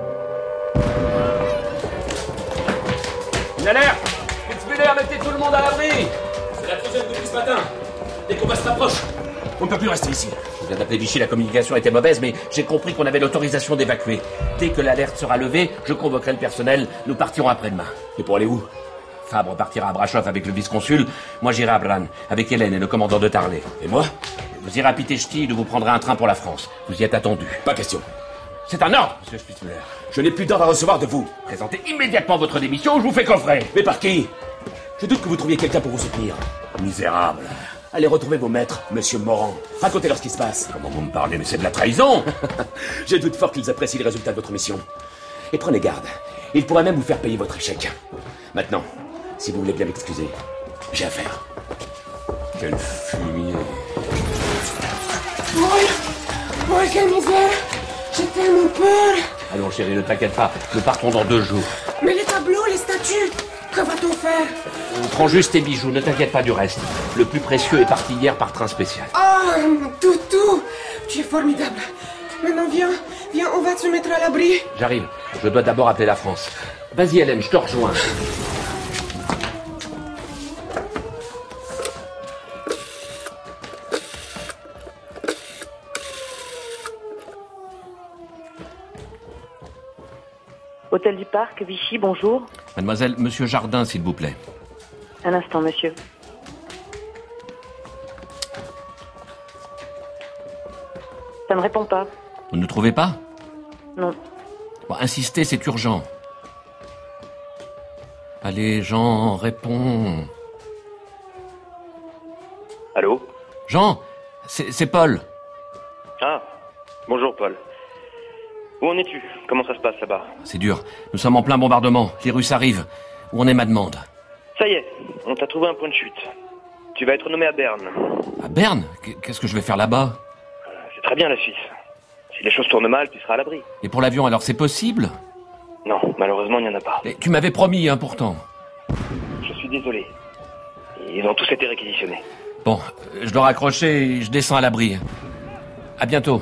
Une alerte! Spitzmüller, mettez tout le monde à l'abri! C'est la troisième depuis ce matin. Dès qu'on va se rapproche, on ne peut plus rester ici. Je viens d'appeler Vichy, la communication était mauvaise, mais j'ai compris qu'on avait l'autorisation d'évacuer. Dès que l'alerte sera levée, je convoquerai le personnel, nous partirons après-demain. Et pour aller où? Fabre partira à Brasov avec le vice-consul, moi j'irai à Bran, avec Hélène et le commandant de Tarlet. Et moi? Vous irez à Pitești, d'où vous prendrez un train pour la France. Vous y êtes attendu. Pas question. C'est un ordre, monsieur Spitzmüller. Je n'ai plus d'ordre à recevoir de vous. Présentez immédiatement votre démission ou je vous fais coffrer. Mais par qui? Je doute que vous trouviez quelqu'un pour vous soutenir. Misérable. Allez retrouver vos maîtres, monsieur Morand. Racontez-leur ce qui se passe. Comment vous me parlez, mais c'est de la trahison. Je doute fort qu'ils apprécient le résultat de votre mission. Et prenez garde, ils pourraient même vous faire payer votre échec. Maintenant, si vous voulez bien m'excuser, j'ai affaire. Quel fumier. Paul, Paul, quelle misère. J'ai tellement peur. Allons chérie, ne t'inquiète pas, nous partons dans deux jours. Mais les tableaux, les statues, que va-t-on faire? On prend juste tes bijoux, ne t'inquiète pas du reste. Le plus précieux est parti hier par train spécial. Oh, mon toutou, tu es formidable. Maintenant, viens, viens, on va se mettre à l'abri. J'arrive, je dois d'abord appeler la France. Vas-y Hélène, je te rejoins. Hôtel du Parc, Vichy, bonjour. Mademoiselle, monsieur Jardin, s'il vous plaît. Un instant, monsieur. Ça ne répond pas. Vous ne trouvez pas? Non. Bon, insistez, c'est urgent. Allez, Jean, réponds. Allô? Jean, c'est, c'est Paul. Ah, bonjour Paul. Où en es-tu? Comment ça se passe là-bas? C'est dur. Nous sommes en plein bombardement. Les Russes arrivent. Où en est ma demande? Ça y est, on t'a trouvé un point de chute. Tu vas être nommé à Berne. À Berne? Qu'est-ce que je vais faire là-bas? C'est très bien la Suisse. Si les choses tournent mal, tu seras à l'abri. Et pour l'avion, alors c'est possible? Non, malheureusement, il n'y en a pas. Mais tu m'avais promis, hein, pourtant. Je suis désolé. Ils ont tous été réquisitionnés. Bon, je dois raccrocher et je descends à l'abri. À bientôt.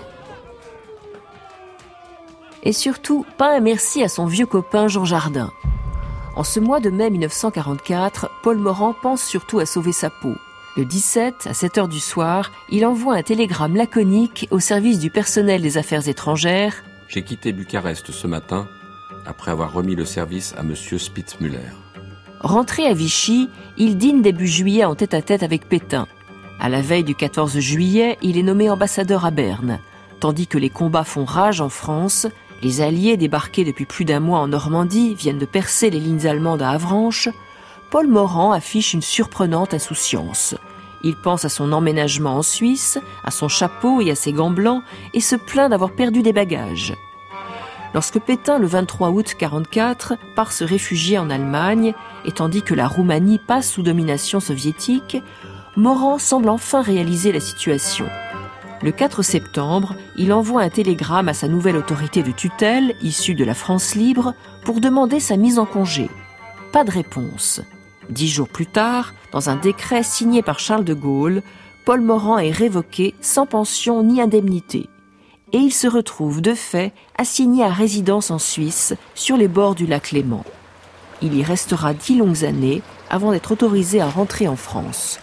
Et surtout, pas un merci à son vieux copain Jean Jardin. En ce mois de mai mille neuf cent quarante-quatre, Paul Morand pense surtout à sauver sa peau. Le dix-sept, à sept heures du soir, il envoie un télégramme laconique au service du personnel des affaires étrangères. J'ai quitté Bucarest ce matin, après avoir remis le service à monsieur Spitzmüller. Rentré à Vichy, il dîne début juillet en tête-à-tête avec Pétain. À la veille du quatorze juillet, il est nommé ambassadeur à Berne. Tandis que les combats font rage en France, les Alliés débarqués depuis plus d'un mois en Normandie viennent de percer les lignes allemandes à Avranches. Paul Morand affiche une surprenante insouciance. Il pense à son emménagement en Suisse, à son chapeau et à ses gants blancs, et se plaint d'avoir perdu des bagages. Lorsque Pétain, le vingt-trois août quarante-quatre, part se réfugier en Allemagne, et tandis que la Roumanie passe sous domination soviétique, Morand semble enfin réaliser la situation. Le quatre septembre, il envoie un télégramme à sa nouvelle autorité de tutelle, issue de la France libre, pour demander sa mise en congé. Pas de réponse. Dix jours plus tard, dans un décret signé par Charles de Gaulle, Paul Morand est révoqué sans pension ni indemnité. Et il se retrouve de fait assigné à résidence en Suisse, sur les bords du lac Léman. Il y restera dix longues années avant d'être autorisé à rentrer en France.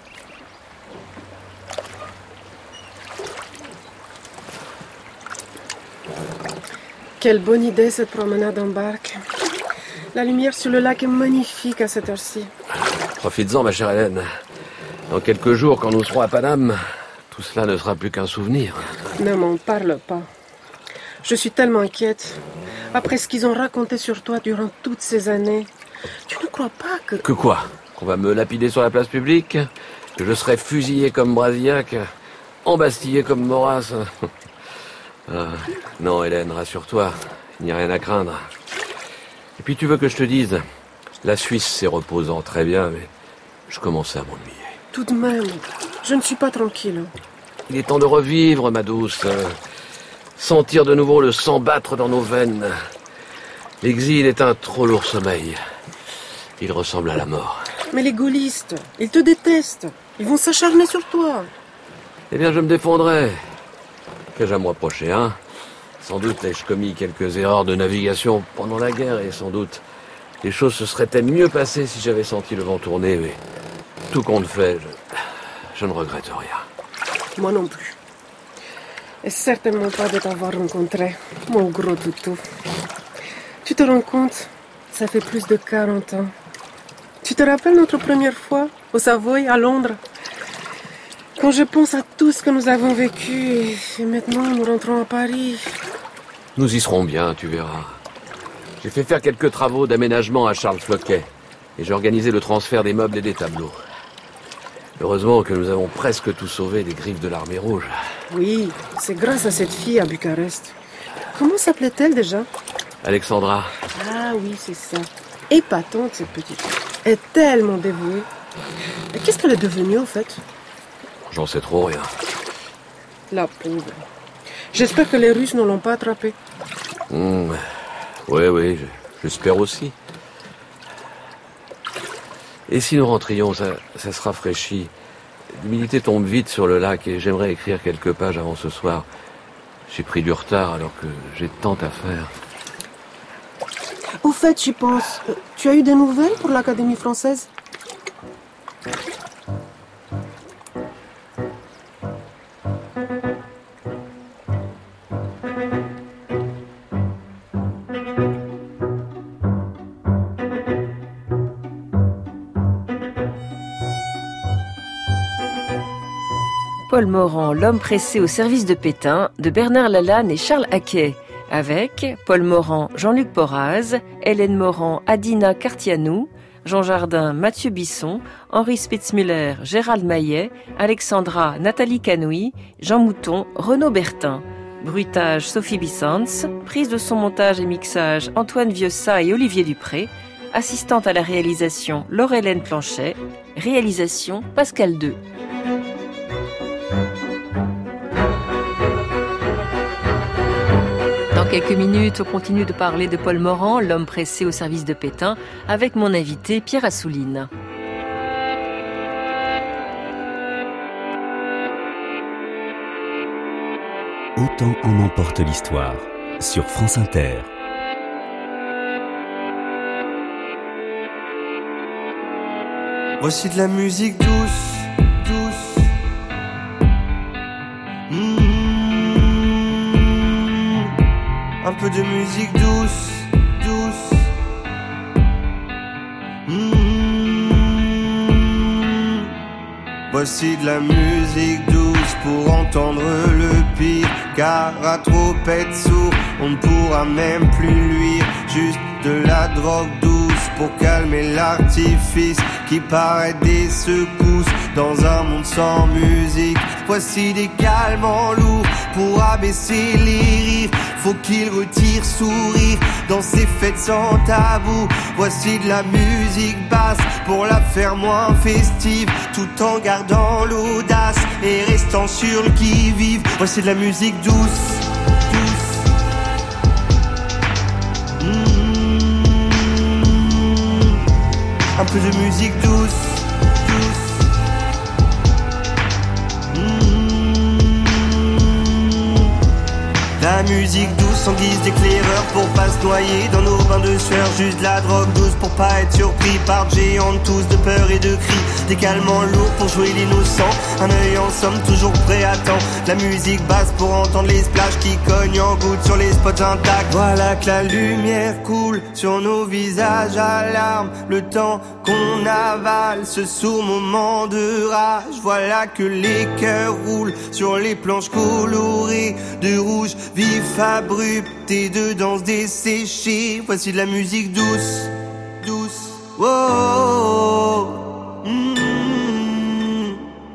Quelle bonne idée cette promenade en barque. La lumière sur le lac est magnifique à cette heure-ci. Profites-en, ma chère Hélène. Dans quelques jours, quand nous serons à Paname, tout cela ne sera plus qu'un souvenir. Ne m'en parle pas. Je suis tellement inquiète. Après ce qu'ils ont raconté sur toi durant toutes ces années, tu ne crois pas que... Que quoi? Qu'on va me lapider sur la place publique? Que je serai fusillé comme Brasillac? Embastillé comme Maurras? ah, Non, Hélène, rassure-toi. Il n'y a rien à craindre. Et puis tu veux que je te dise, la Suisse, c'est reposant, très bien, mais je commençais à m'ennuyer. Tout de même, je ne suis pas tranquille. Il est temps de revivre, ma douce. Sentir de nouveau le sang battre dans nos veines. L'exil est un trop lourd sommeil. Il ressemble à la mort. Mais les gaullistes, ils te détestent. Ils vont s'acharner sur toi. Eh bien, je me défendrai. Qu'ai-je à me reprocher, hein? Sans doute ai-je commis quelques erreurs de navigation pendant la guerre et sans doute les choses se seraient-elles mieux passées si j'avais senti le vent tourner, mais tout compte fait, je, je ne regrette rien. Moi non plus. Et certainement pas de t'avoir rencontré, mon gros toutou. Tu te rends compte, ça fait plus de quarante ans. Tu te rappelles notre première fois au Savoy, à Londres? Quand je pense à tout ce que nous avons vécu, et maintenant nous rentrons à Paris. Nous y serons bien, tu verras. J'ai fait faire quelques travaux d'aménagement à Charles Floquet, et j'ai organisé le transfert des meubles et des tableaux. Heureusement que nous avons presque tout sauvé des griffes de l'Armée Rouge. Oui, c'est grâce à cette fille à Bucarest. Comment s'appelait-elle déjà? Alexandra. Ah oui, c'est ça. Épatante, cette petite. Elle est tellement dévouée. Et qu'est-ce qu'elle est devenue, en fait? J'en sais trop rien. La pauvre. J'espère que les Russes ne l'ont pas attrapée. Mmh. Oui, oui, j'espère aussi. Et si nous rentrions, ça, ça se rafraîchit. L'humidité tombe vite sur le lac et j'aimerais écrire quelques pages avant ce soir. J'ai pris du retard alors que j'ai tant à faire. Au fait, j'y pense. Tu as eu des nouvelles pour l'Académie française? Paul Morand, l'homme pressé au service de Pétain, de Bernard Lalanne et Charles Haquet, avec Paul Morand, Jean-Luc Porraz, Hélène Morand, Adina Cartianou, Jean Jardin, Mathieu Bisson, Henri Spitzmüller, Gérald Maillet, Alexandra, Nathalie Canoui, Jean Mouton, Renaud Bertin. Bruitage, Sophie Bissans, prise de son, montage et mixage, Antoine Vieussat et Olivier Dupré, assistante à la réalisation, Laure-Hélène Planchet, réalisation, Pascal Deux. Dans quelques minutes, on continue de parler de Paul Morand, l'homme pressé au service de Pétain, avec mon invité Pierre Assouline. Autant en emporte l'histoire, sur France Inter. Voici de la musique douce, douce. Mmh. Un peu de musique douce, douce. Mmh. Voici de la musique douce pour entendre le pire. Car à trop être sourd, on ne pourra même plus luire. Juste de la drogue douce pour calmer l'artifice qui paraît des secousses dans un monde sans musique. Voici des calmants lourds pour abaisser les rires. Faut qu'il retire sourire dans ces fêtes sans tabou. Voici de la musique basse pour la faire moins festive, tout en gardant l'audace et restant sur le qui-vive. Voici de la musique douce, douce. Mmh. Un peu de musique douce, douce. Mmh. La musique douce en guise d'éclaireur pour pas se noyer dans nos bains de sueur. Juste de la drogue douce pour pas être surpris par de géantes tous de peur et de cris. Des calmants lourds pour jouer l'innocent, un œil en somme toujours prêt à temps. La musique basse pour entendre les splashes qui cognent en gouttes sur les spots intacts. Voilà que la lumière coule sur nos visages à larmes. Le temps qu'on avale ce sourd moment de rage. Voilà que les cœurs roulent sur les planches colorées de rouge vif abrupt et de danse desséchée. Voici de la musique douce, douce. Oh, oh, oh. Mm-hmm.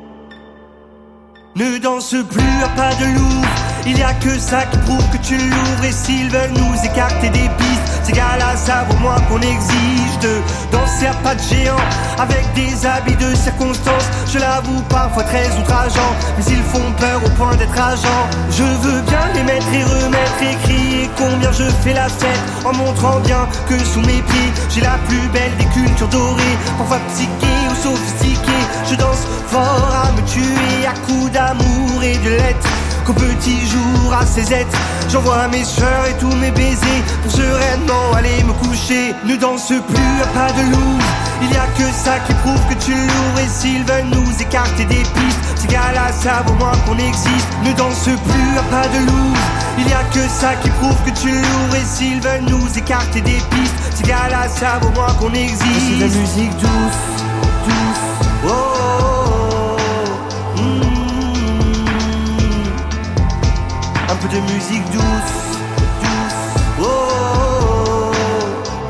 Ne danse plus à pas de loup. Il y a que ça qui prouve que tu l'ouvres. Et s'ils veulent nous écarter des pistes, ces gars-là savent au moins qu'on exige de danser à pas de géant avec des habits de circonstance. Je l'avoue parfois très outrageant, mais ils font peur au point d'être agents. Je veux bien les mettre et remettre et crier combien je fais la fête, en montrant bien que sous mes pieds j'ai la plus belle des cultures dorées. Parfois psyché ou sophistiqué, je danse fort à me tuer à coups d'amour et de lettres. Qu'au petit jour à ses êtres, j'envoie mes sœurs et tous mes baisers pour sereinement aller me coucher. Ne danse plus à pas de loup, il y a que ça qui prouve que tu l'ouvres. Et s'ils veulent nous écarter des pistes, ces gars-là savent au moins qu'on existe. Ne danse plus à pas de loup, il y a que ça qui prouve que tu l'ouvres. Et s'ils veulent nous écarter des pistes, ces gars-là savent au moins qu'on existe. C'est de la musique douce, douce, oh, oh, oh. Mm. Un peu de musique douce, douce, oh, oh, oh.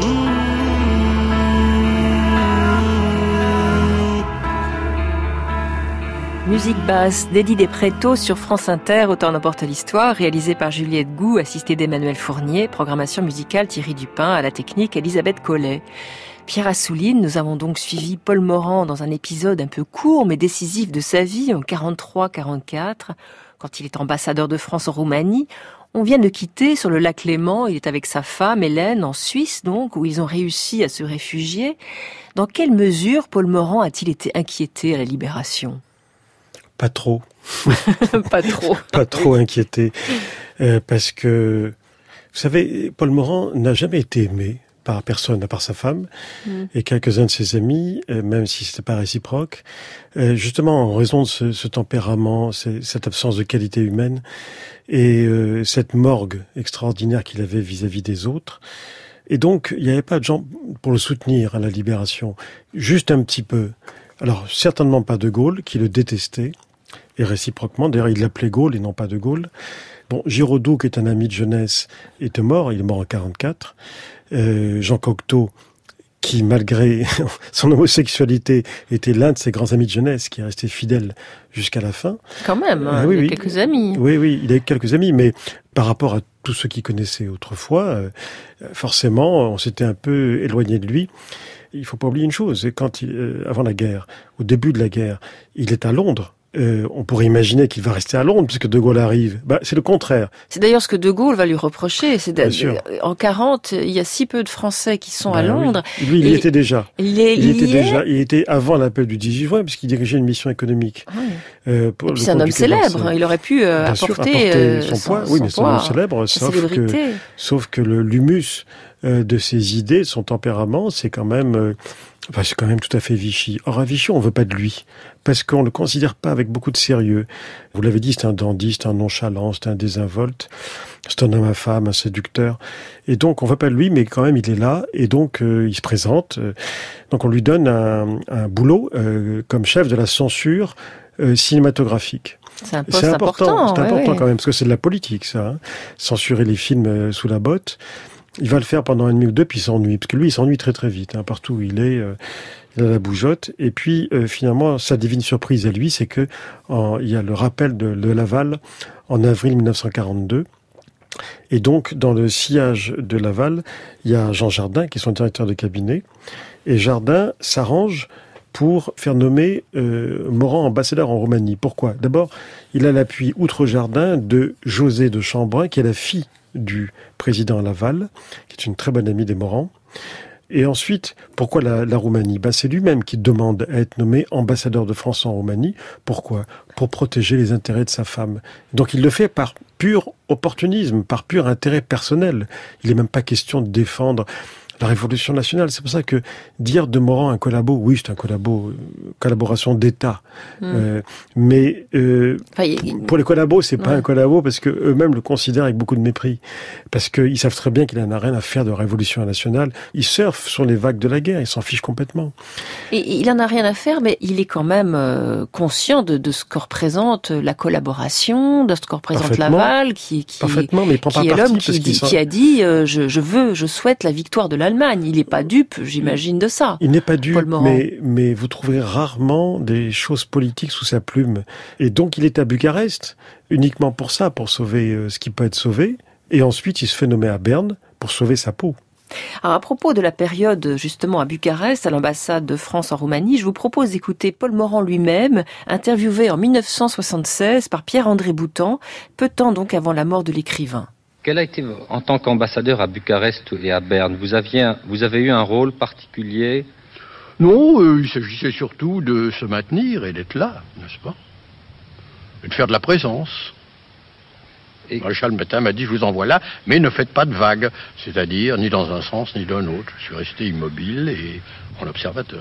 Mmh. Musique basse d'Eddie Despréto sur France Inter, Autant n'importe l'histoire, réalisé par Juliette Gou, assistée d'Emmanuel Fournier, programmation musicale Thierry Dupin, à la technique Elisabeth Collet. Pierre Assouline, nous avons donc suivi Paul Morand dans un épisode un peu court mais décisif de sa vie en quarante-trois quarante-quatre, quand il est ambassadeur de France en Roumanie. On vient de quitter sur le lac Léman, il est avec sa femme Hélène en Suisse donc, où ils ont réussi à se réfugier. Dans quelle mesure Paul Morand a-t-il été inquiété à la Libération ? Pas trop. Pas trop. Pas trop inquiété. Euh, parce que, vous savez, Paul Morand n'a jamais été aimé par personne à part sa femme mmh. et quelques-uns de ses amis, euh, même si c'était pas réciproque, euh, justement en raison de ce, ce tempérament, ce, cette absence de qualité humaine et euh, cette morgue extraordinaire qu'il avait vis-à-vis des autres. Et donc, il n'y avait pas de gens pour le soutenir à la Libération, juste un petit peu. Alors, certainement pas De Gaulle, qui le détestait, et réciproquement, d'ailleurs il l'appelait Gaulle et non pas De Gaulle. Bon, Giraudoux, qui est un ami de jeunesse, était mort, il est mort en quarante-quatre. Euh, Jean Cocteau, qui malgré son homosexualité était l'un de ses grands amis de jeunesse, qui est resté fidèle jusqu'à la fin. Quand même, euh, il oui, a oui. quelques amis. Oui, oui, il a eu quelques amis, mais par rapport à tous ceux qu'il connaissait autrefois, euh, forcément, on s'était un peu éloigné de lui. Il faut pas oublier une chose, quand il, euh, avant la guerre, au début de la guerre, il est à Londres. Euh, on pourrait imaginer qu'il va rester à Londres puisque De Gaulle arrive. Bah, c'est le contraire. C'est d'ailleurs ce que De Gaulle va lui reprocher. C'est Bien sûr. En quarante, il y a si peu de Français qui sont Ben à Londres. Oui. Lui, il y était déjà. Il, est, il, il était y déjà. est. Il était avant l'appel du dix-huit juin puisqu'il dirigeait une mission économique. Oui. Euh, pour Et puis c'est un homme célèbre. Il aurait pu euh, apporter, sûr, apporter euh, son, son poids. Son oui, mais c'est un homme célèbre. sa Sauf célébrité. que, sauf que le l'humus euh, de ses idées, de son tempérament, c'est quand même. Euh, Enfin, c'est quand même tout à fait Vichy. Or, à Vichy, on veut pas de lui. Parce qu'on le considère pas avec beaucoup de sérieux. Vous l'avez dit, c'est un dandy, c'est un nonchalant, c'est un désinvolte. C'est un homme à femme, un séducteur. Et donc, on veut pas de lui, mais quand même, il est là. Et donc, euh, il se présente. Donc, on lui donne un, un boulot euh, comme chef de la censure euh, cinématographique. C'est un poste c'est important. important. C'est ouais, important ouais. quand même, parce que c'est de la politique, ça. Hein. Censurer les films euh, sous la botte. Il va le faire pendant un demi ou deux, puis il s'ennuie. Parce que lui, il s'ennuie très très vite. Hein. Partout où il est, euh, il a la bougeotte. Et puis, euh, finalement, sa divine surprise à lui, c'est que en, il y a le rappel de, de Laval en avril mille neuf cent quarante-deux. Et donc, dans le sillage de Laval, il y a Jean Jardin, qui est son directeur de cabinet. Et Jardin s'arrange pour faire nommer euh, Morand ambassadeur en Roumanie. Pourquoi ? D'abord, il a l'appui, outre Jardin, de José de Chambrun, qui est la fille du président Laval, qui est une très bonne amie des Morand. Et ensuite, pourquoi la, la Roumanie? Ben, c'est lui-même qui demande à être nommé ambassadeur de France en Roumanie. Pourquoi? Pour protéger les intérêts de sa femme. Donc il le fait par pur opportunisme, par pur intérêt personnel. Il n'est même pas question de défendre la Révolution nationale. C'est pour ça que dire de Morand un collabo, oui, c'est un collabo, euh, collaboration d'État. Mmh. Euh, mais euh, enfin, il... pour les collabos, c'est ouais. pas un collabo parce que eux-mêmes le considèrent avec beaucoup de mépris. Parce qu'ils savent très bien qu'il n'en a rien à faire de la Révolution nationale. Ils surfent sur les vagues de la guerre, ils s'en fichent complètement. Et il en a rien à faire, mais il est quand même euh, conscient de, de ce que représente la collaboration, de ce que représente Laval, qui, qui, Parfaitement, mais il prend qui pas est l'homme qui, dit, sont... qui a dit euh, je, je veux, je souhaite la victoire de l'Allemagne. Il n'est pas dupe, j'imagine, de ça. Il n'est pas dupe, mais, mais vous trouverez rarement des choses politiques sous sa plume. Et donc il est à Bucarest, uniquement pour ça, pour sauver euh, ce qui peut être sauvé. Et ensuite, il se fait nommer à Berne pour sauver sa peau. Alors, à propos de la période, justement, à Bucarest, à l'ambassade de France en Roumanie, je vous propose d'écouter Paul Morand lui-même, interviewé en dix-neuf cent soixante-seize par Pierre-André Boutan, peu de temps donc avant la mort de l'écrivain. Quel a été, en tant qu'ambassadeur à Bucarest et à Berne, vous, aviez un, vous avez eu un rôle particulier? Non, euh, il s'agissait surtout de se maintenir et d'être là, n'est-ce pas? Et de faire de la présence. Et... Maréchal Pétain m'a dit, je vous envoie là, mais ne faites pas de vagues, c'est-à-dire ni dans un sens ni dans l'autre. Je suis resté immobile et en observateur.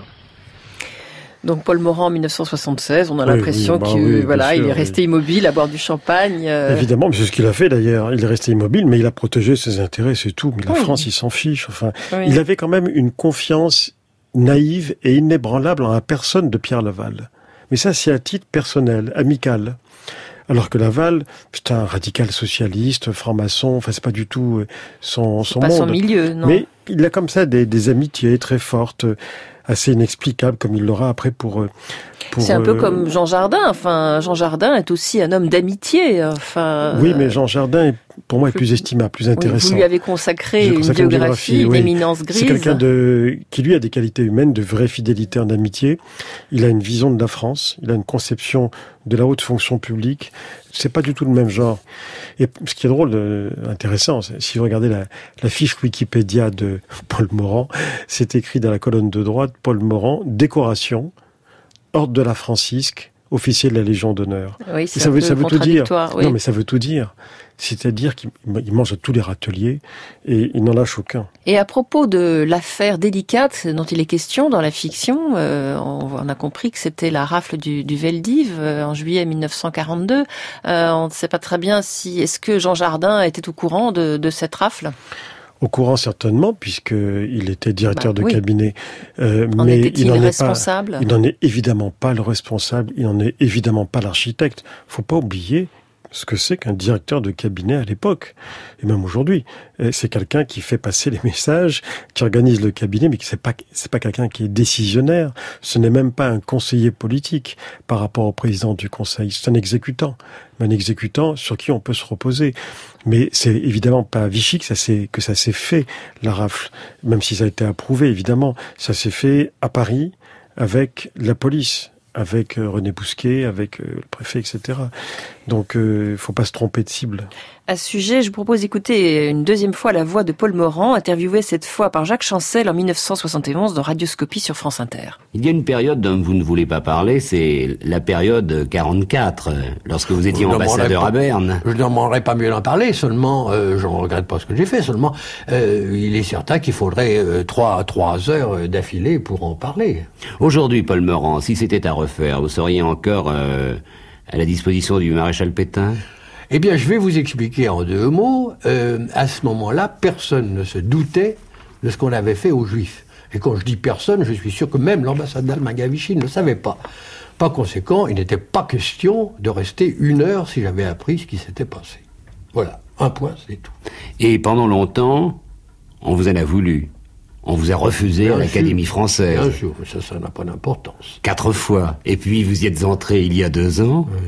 Donc Paul Morand en dix-neuf cent soixante-seize, on a oui, l'impression oui, bah, qu'il oui, voilà, sûr, est resté oui. immobile à boire du champagne. Euh... Évidemment, mais c'est ce qu'il a fait d'ailleurs. Il est resté immobile, mais il a protégé ses intérêts, c'est tout. Mais la oui. France, il s'en fiche. Enfin, oui. il avait quand même une confiance naïve et inébranlable en la personne de Pierre Laval. Mais ça, c'est à titre personnel, amical. Alors que Laval, c'est un radical socialiste, franc-maçon, enfin c'est pas du tout son, son pas monde. Son milieu, non. Mais il a comme ça des, des amitiés très fortes, assez inexplicables, comme il l'aura après pour... pour c'est un peu euh... comme Jean Jardin. Enfin, Jean Jardin est aussi un homme d'amitié. Enfin, oui, mais Jean Jardin, est, pour moi, est plus estimable, plus intéressant. Oui, vous lui avez consacré une biographie, une, biographie, une oui. éminence grise. C'est quelqu'un de qui, lui, a des qualités humaines, de vraie fidélité en amitié. Il a une vision de la France, il a une conception de la haute fonction publique. C'est pas du tout le même genre. Et ce qui est drôle, euh, intéressant, si vous regardez la, la fiche Wikipédia de Paul Morand, c'est écrit dans la colonne de droite, Paul Morand, décoration, ordre de la Francisque, officier de la Légion d'honneur. Oui, c'est ça, un veut, peu ça veut tout dire. Oui. Non, mais ça veut tout dire. C'est-à-dire qu'il mange à tous les râteliers et il n'en lâche aucun. Et à propos de l'affaire délicate dont il est question dans la fiction, euh, on a compris que c'était la rafle du, du Veldiv euh, en juillet dix-neuf cent quarante-deux. Euh, on ne sait pas très bien si est-ce que Jean Jardin était au courant de, de cette rafle. Au courant certainement, puisqu'il était directeur bah, de oui. cabinet. Euh, en mais il n'en est pas. Il n'en est évidemment pas le responsable. Il n'en est évidemment pas l'architecte. Faut pas oublier ce que c'est qu'un directeur de cabinet à l'époque, et même aujourd'hui. C'est quelqu'un qui fait passer les messages, qui organise le cabinet, mais c'est pas, c'est pas quelqu'un qui est décisionnaire. Ce n'est même pas un conseiller politique par rapport au président du conseil. C'est un exécutant. Un exécutant sur qui on peut se reposer. Mais c'est évidemment pas à Vichy que ça s'est, que ça s'est fait, la rafle. Même si ça a été approuvé, évidemment. Ça s'est fait à Paris, avec la police, avec René Bousquet, avec le préfet, et cetera. Donc, il euh, ne faut pas se tromper de cible. À ce sujet, je vous propose d'écouter une deuxième fois la voix de Paul Morand, interviewé cette fois par Jacques Chancel en dix-neuf cent soixante et onze dans Radioscopie sur France Inter. Il y a une période dont vous ne voulez pas parler, c'est la période quarante-quatre, lorsque vous étiez ambassadeur pas, à Berne. Je ne demanderais pas mieux d'en parler, seulement, euh, je ne regrette pas ce que j'ai fait, seulement, euh, il est certain qu'il faudrait euh, trois, trois heures d'affilée pour en parler. Aujourd'hui, Paul Morand, si c'était à refaire, vous seriez encore euh, à la disposition du maréchal Pétain ? Eh bien, je vais vous expliquer en deux mots. Euh, à ce moment-là, personne ne se doutait de ce qu'on avait fait aux Juifs. Et quand je dis personne, je suis sûr que même l'ambassade d'Allemagne à Vichy ne le savait pas. Par conséquent, il n'était pas question de rester une heure si j'avais appris ce qui s'était passé. Voilà, un point, c'est tout. Et pendant longtemps, on vous en a voulu. On vous a refusé bien à l'Académie sûr, française. Bien sûr, mais ça, ça n'a pas d'importance. Quatre fois. Et puis, vous y êtes entré il y a deux ans. Oui.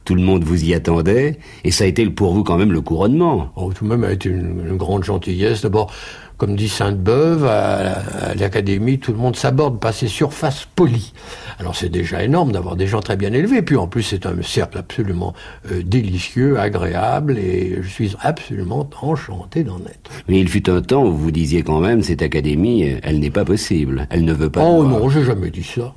Tout le monde vous y attendait, et ça a été pour vous quand même le couronnement. Oh, tout de même, a été une, une grande gentillesse. D'abord, comme dit Sainte-Beuve, à, à l'Académie, tout le monde s'aborde par ses surfaces polies. Alors c'est déjà énorme d'avoir des gens très bien élevés. Puis en plus, c'est un cercle absolument euh, délicieux, agréable, et je suis absolument enchanté d'en être. Mais il fut un temps où vous disiez quand même, cette Académie, elle n'est pas possible. Elle ne veut pas... Oh voir. Non, j'ai jamais dit ça.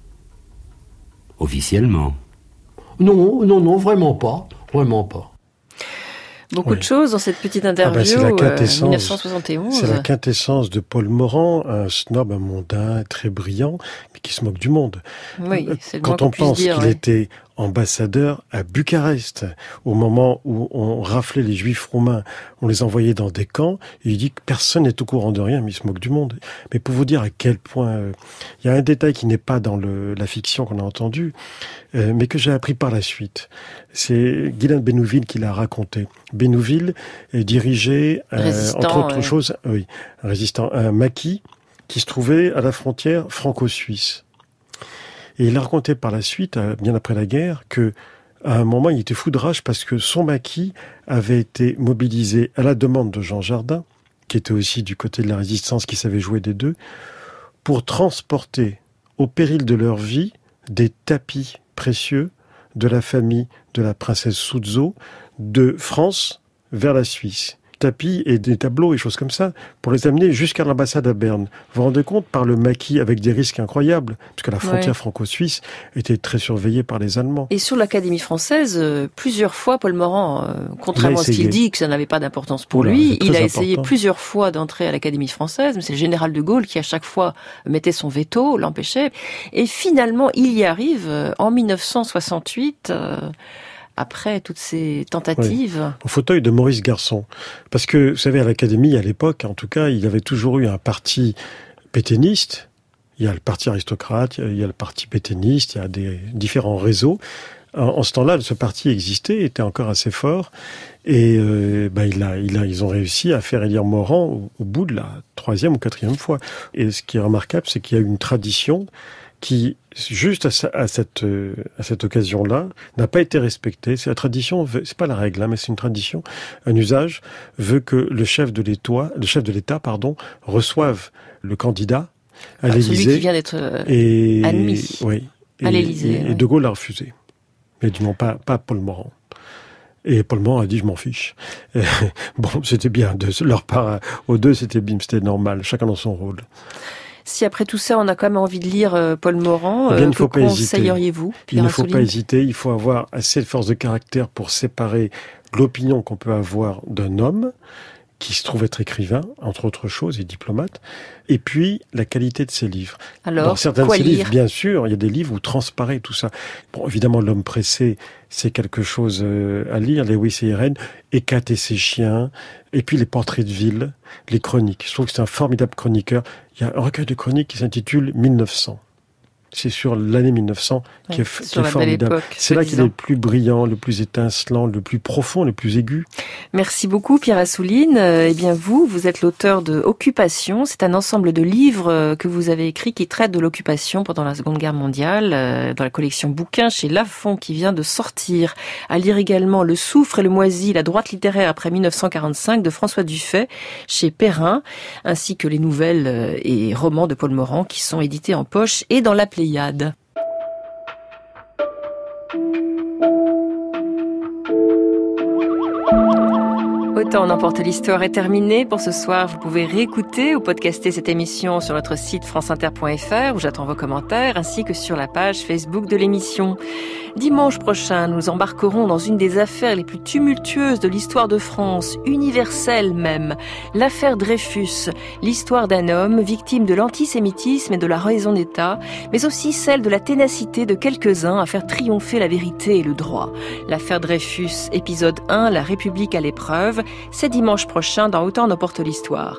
Officiellement. Non, non, non, vraiment pas. Vraiment pas. Beaucoup oui. de choses dans cette petite interview, ah ben, c'est la quintessence, euh, dix-neuf cent soixante et onze. C'est la quintessence de Paul Morand, un snob, un mondain, très brillant, mais qui se moque du monde. Oui, c'est le Quand moins on qu'on pense puisse dire, qu'il ouais. était ambassadeur à Bucarest, au moment où on raflait les juifs roumains, on les envoyait dans des camps, et il dit que personne n'est au courant de rien, mais il se moque du monde. Mais pour vous dire à quel point... Euh, il y a un détail qui n'est pas dans le, la fiction qu'on a entendue, euh, mais que j'ai appris par la suite. C'est Guylaine Bénouville qui l'a raconté. Bénouville dirigeait, euh, entre autres ouais. choses, oui, un résistant, un maquis qui se trouvait à la frontière franco-suisse. Et il a raconté par la suite, bien après la guerre, que à un moment, il était fou de rage parce que son maquis avait été mobilisé à la demande de Jean Jardin, qui était aussi du côté de la résistance, qui savait jouer des deux, pour transporter, au péril de leur vie, des tapis précieux de la famille de la princesse Souzzo de France vers la Suisse. Tapis et des tableaux et choses comme ça, pour les amener jusqu'à l'ambassade à Berne. Vous vous rendez compte, par le maquis, avec des risques incroyables, parce que la frontière ouais. franco-suisse était très surveillée par les Allemands. Et sur l'Académie française, euh, plusieurs fois, Paul Morand, euh, contrairement à ce qu'il dit, que ça n'avait pas d'importance pour Oula, lui, il a essayé important. plusieurs fois d'entrer à l'Académie française, mais c'est le général de Gaulle qui, à chaque fois, mettait son veto, l'empêchait. Et finalement, il y arrive, euh, en dix-neuf cent soixante-huit... Euh, après toutes ces tentatives. Oui. Au fauteuil de Maurice Garçon. Parce que, vous savez, à l'Académie, à l'époque, en tout cas, il y avait toujours eu un parti pétainiste. Il y a le parti aristocrate, il y a le parti pétainiste, il y a des différents réseaux. En, en ce temps-là, ce parti existait, était encore assez fort. Et euh, ben, il a, il a, ils ont réussi à faire élire Morand au, au bout de la troisième ou quatrième fois. Et ce qui est remarquable, c'est qu'il y a une tradition qui, juste à, sa, à, cette, euh, à cette occasion-là, n'a pas été respectée. C'est la tradition, c'est pas la règle, hein, mais c'est une tradition, un usage, veut que le chef de l'État, le chef de l'État, pardon, reçoive le candidat à ah, l'Élysée. Celui qui vient d'être euh, et, admis oui, à l'Élysée. Et, et, ouais. et De Gaulle l'a refusé. Mais du non, pas, pas Paul Morand. Et Paul Morand a dit, je m'en fiche. Et, bon, c'était bien. De leur part, aux deux, c'était bim, c'était normal. Chacun dans son rôle. Si après tout ça, on a quand même envie de lire euh, Paul Morand, eh bien, euh, que conseilleriez-vous ? Il ne faut Assouline pas hésiter, il faut avoir assez de force de caractère pour séparer l'opinion qu'on peut avoir d'un homme, qui se trouve être écrivain, entre autres choses, et diplomate, et puis la qualité de ses livres. Alors, Dans certains quoi de ses lire livres, bien sûr, il y a des livres où transparaît tout ça. Bon, évidemment, L'homme pressé, c'est quelque chose à lire, Lewis et Irène, Hécate et ses chiens, et puis les portraits de ville, les chroniques. Je trouve que c'est un formidable chroniqueur. Il y a un recueil de chroniques qui s'intitule mille neuf cents. C'est sur l'année mille neuf cents qui ouais, est, qui est formidable. Époque, c'est là qu'il est le plus brillant, le plus étincelant, le plus profond, le plus aigu. Merci beaucoup Pierre Assouline. Eh bien vous, vous êtes l'auteur de Occupation. C'est un ensemble de livres que vous avez écrits qui traitent de l'occupation pendant la Seconde Guerre mondiale, dans la collection bouquins chez Lafon qui vient de sortir. À lire également Le Soufre et le Moisi, la droite littéraire après mille neuf cent quarante-cinq de François Dufay chez Perrin, ainsi que les nouvelles et romans de Paul Morand qui sont édités en poche et dans la Pléiade. Autant en emporte l'histoire est terminée pour ce soir. Vous pouvez réécouter ou podcaster cette émission sur notre site franceinter point f r où j'attends vos commentaires ainsi que sur la page Facebook de l'émission. Dimanche prochain, nous embarquerons dans une des affaires les plus tumultueuses de l'histoire de France, universelle même, l'affaire Dreyfus, l'histoire d'un homme victime de l'antisémitisme et de la raison d'État, mais aussi celle de la ténacité de quelques-uns à faire triompher la vérité et le droit. L'affaire Dreyfus, épisode un, La République à l'épreuve, c'est dimanche prochain dans Autant en emporte l'histoire.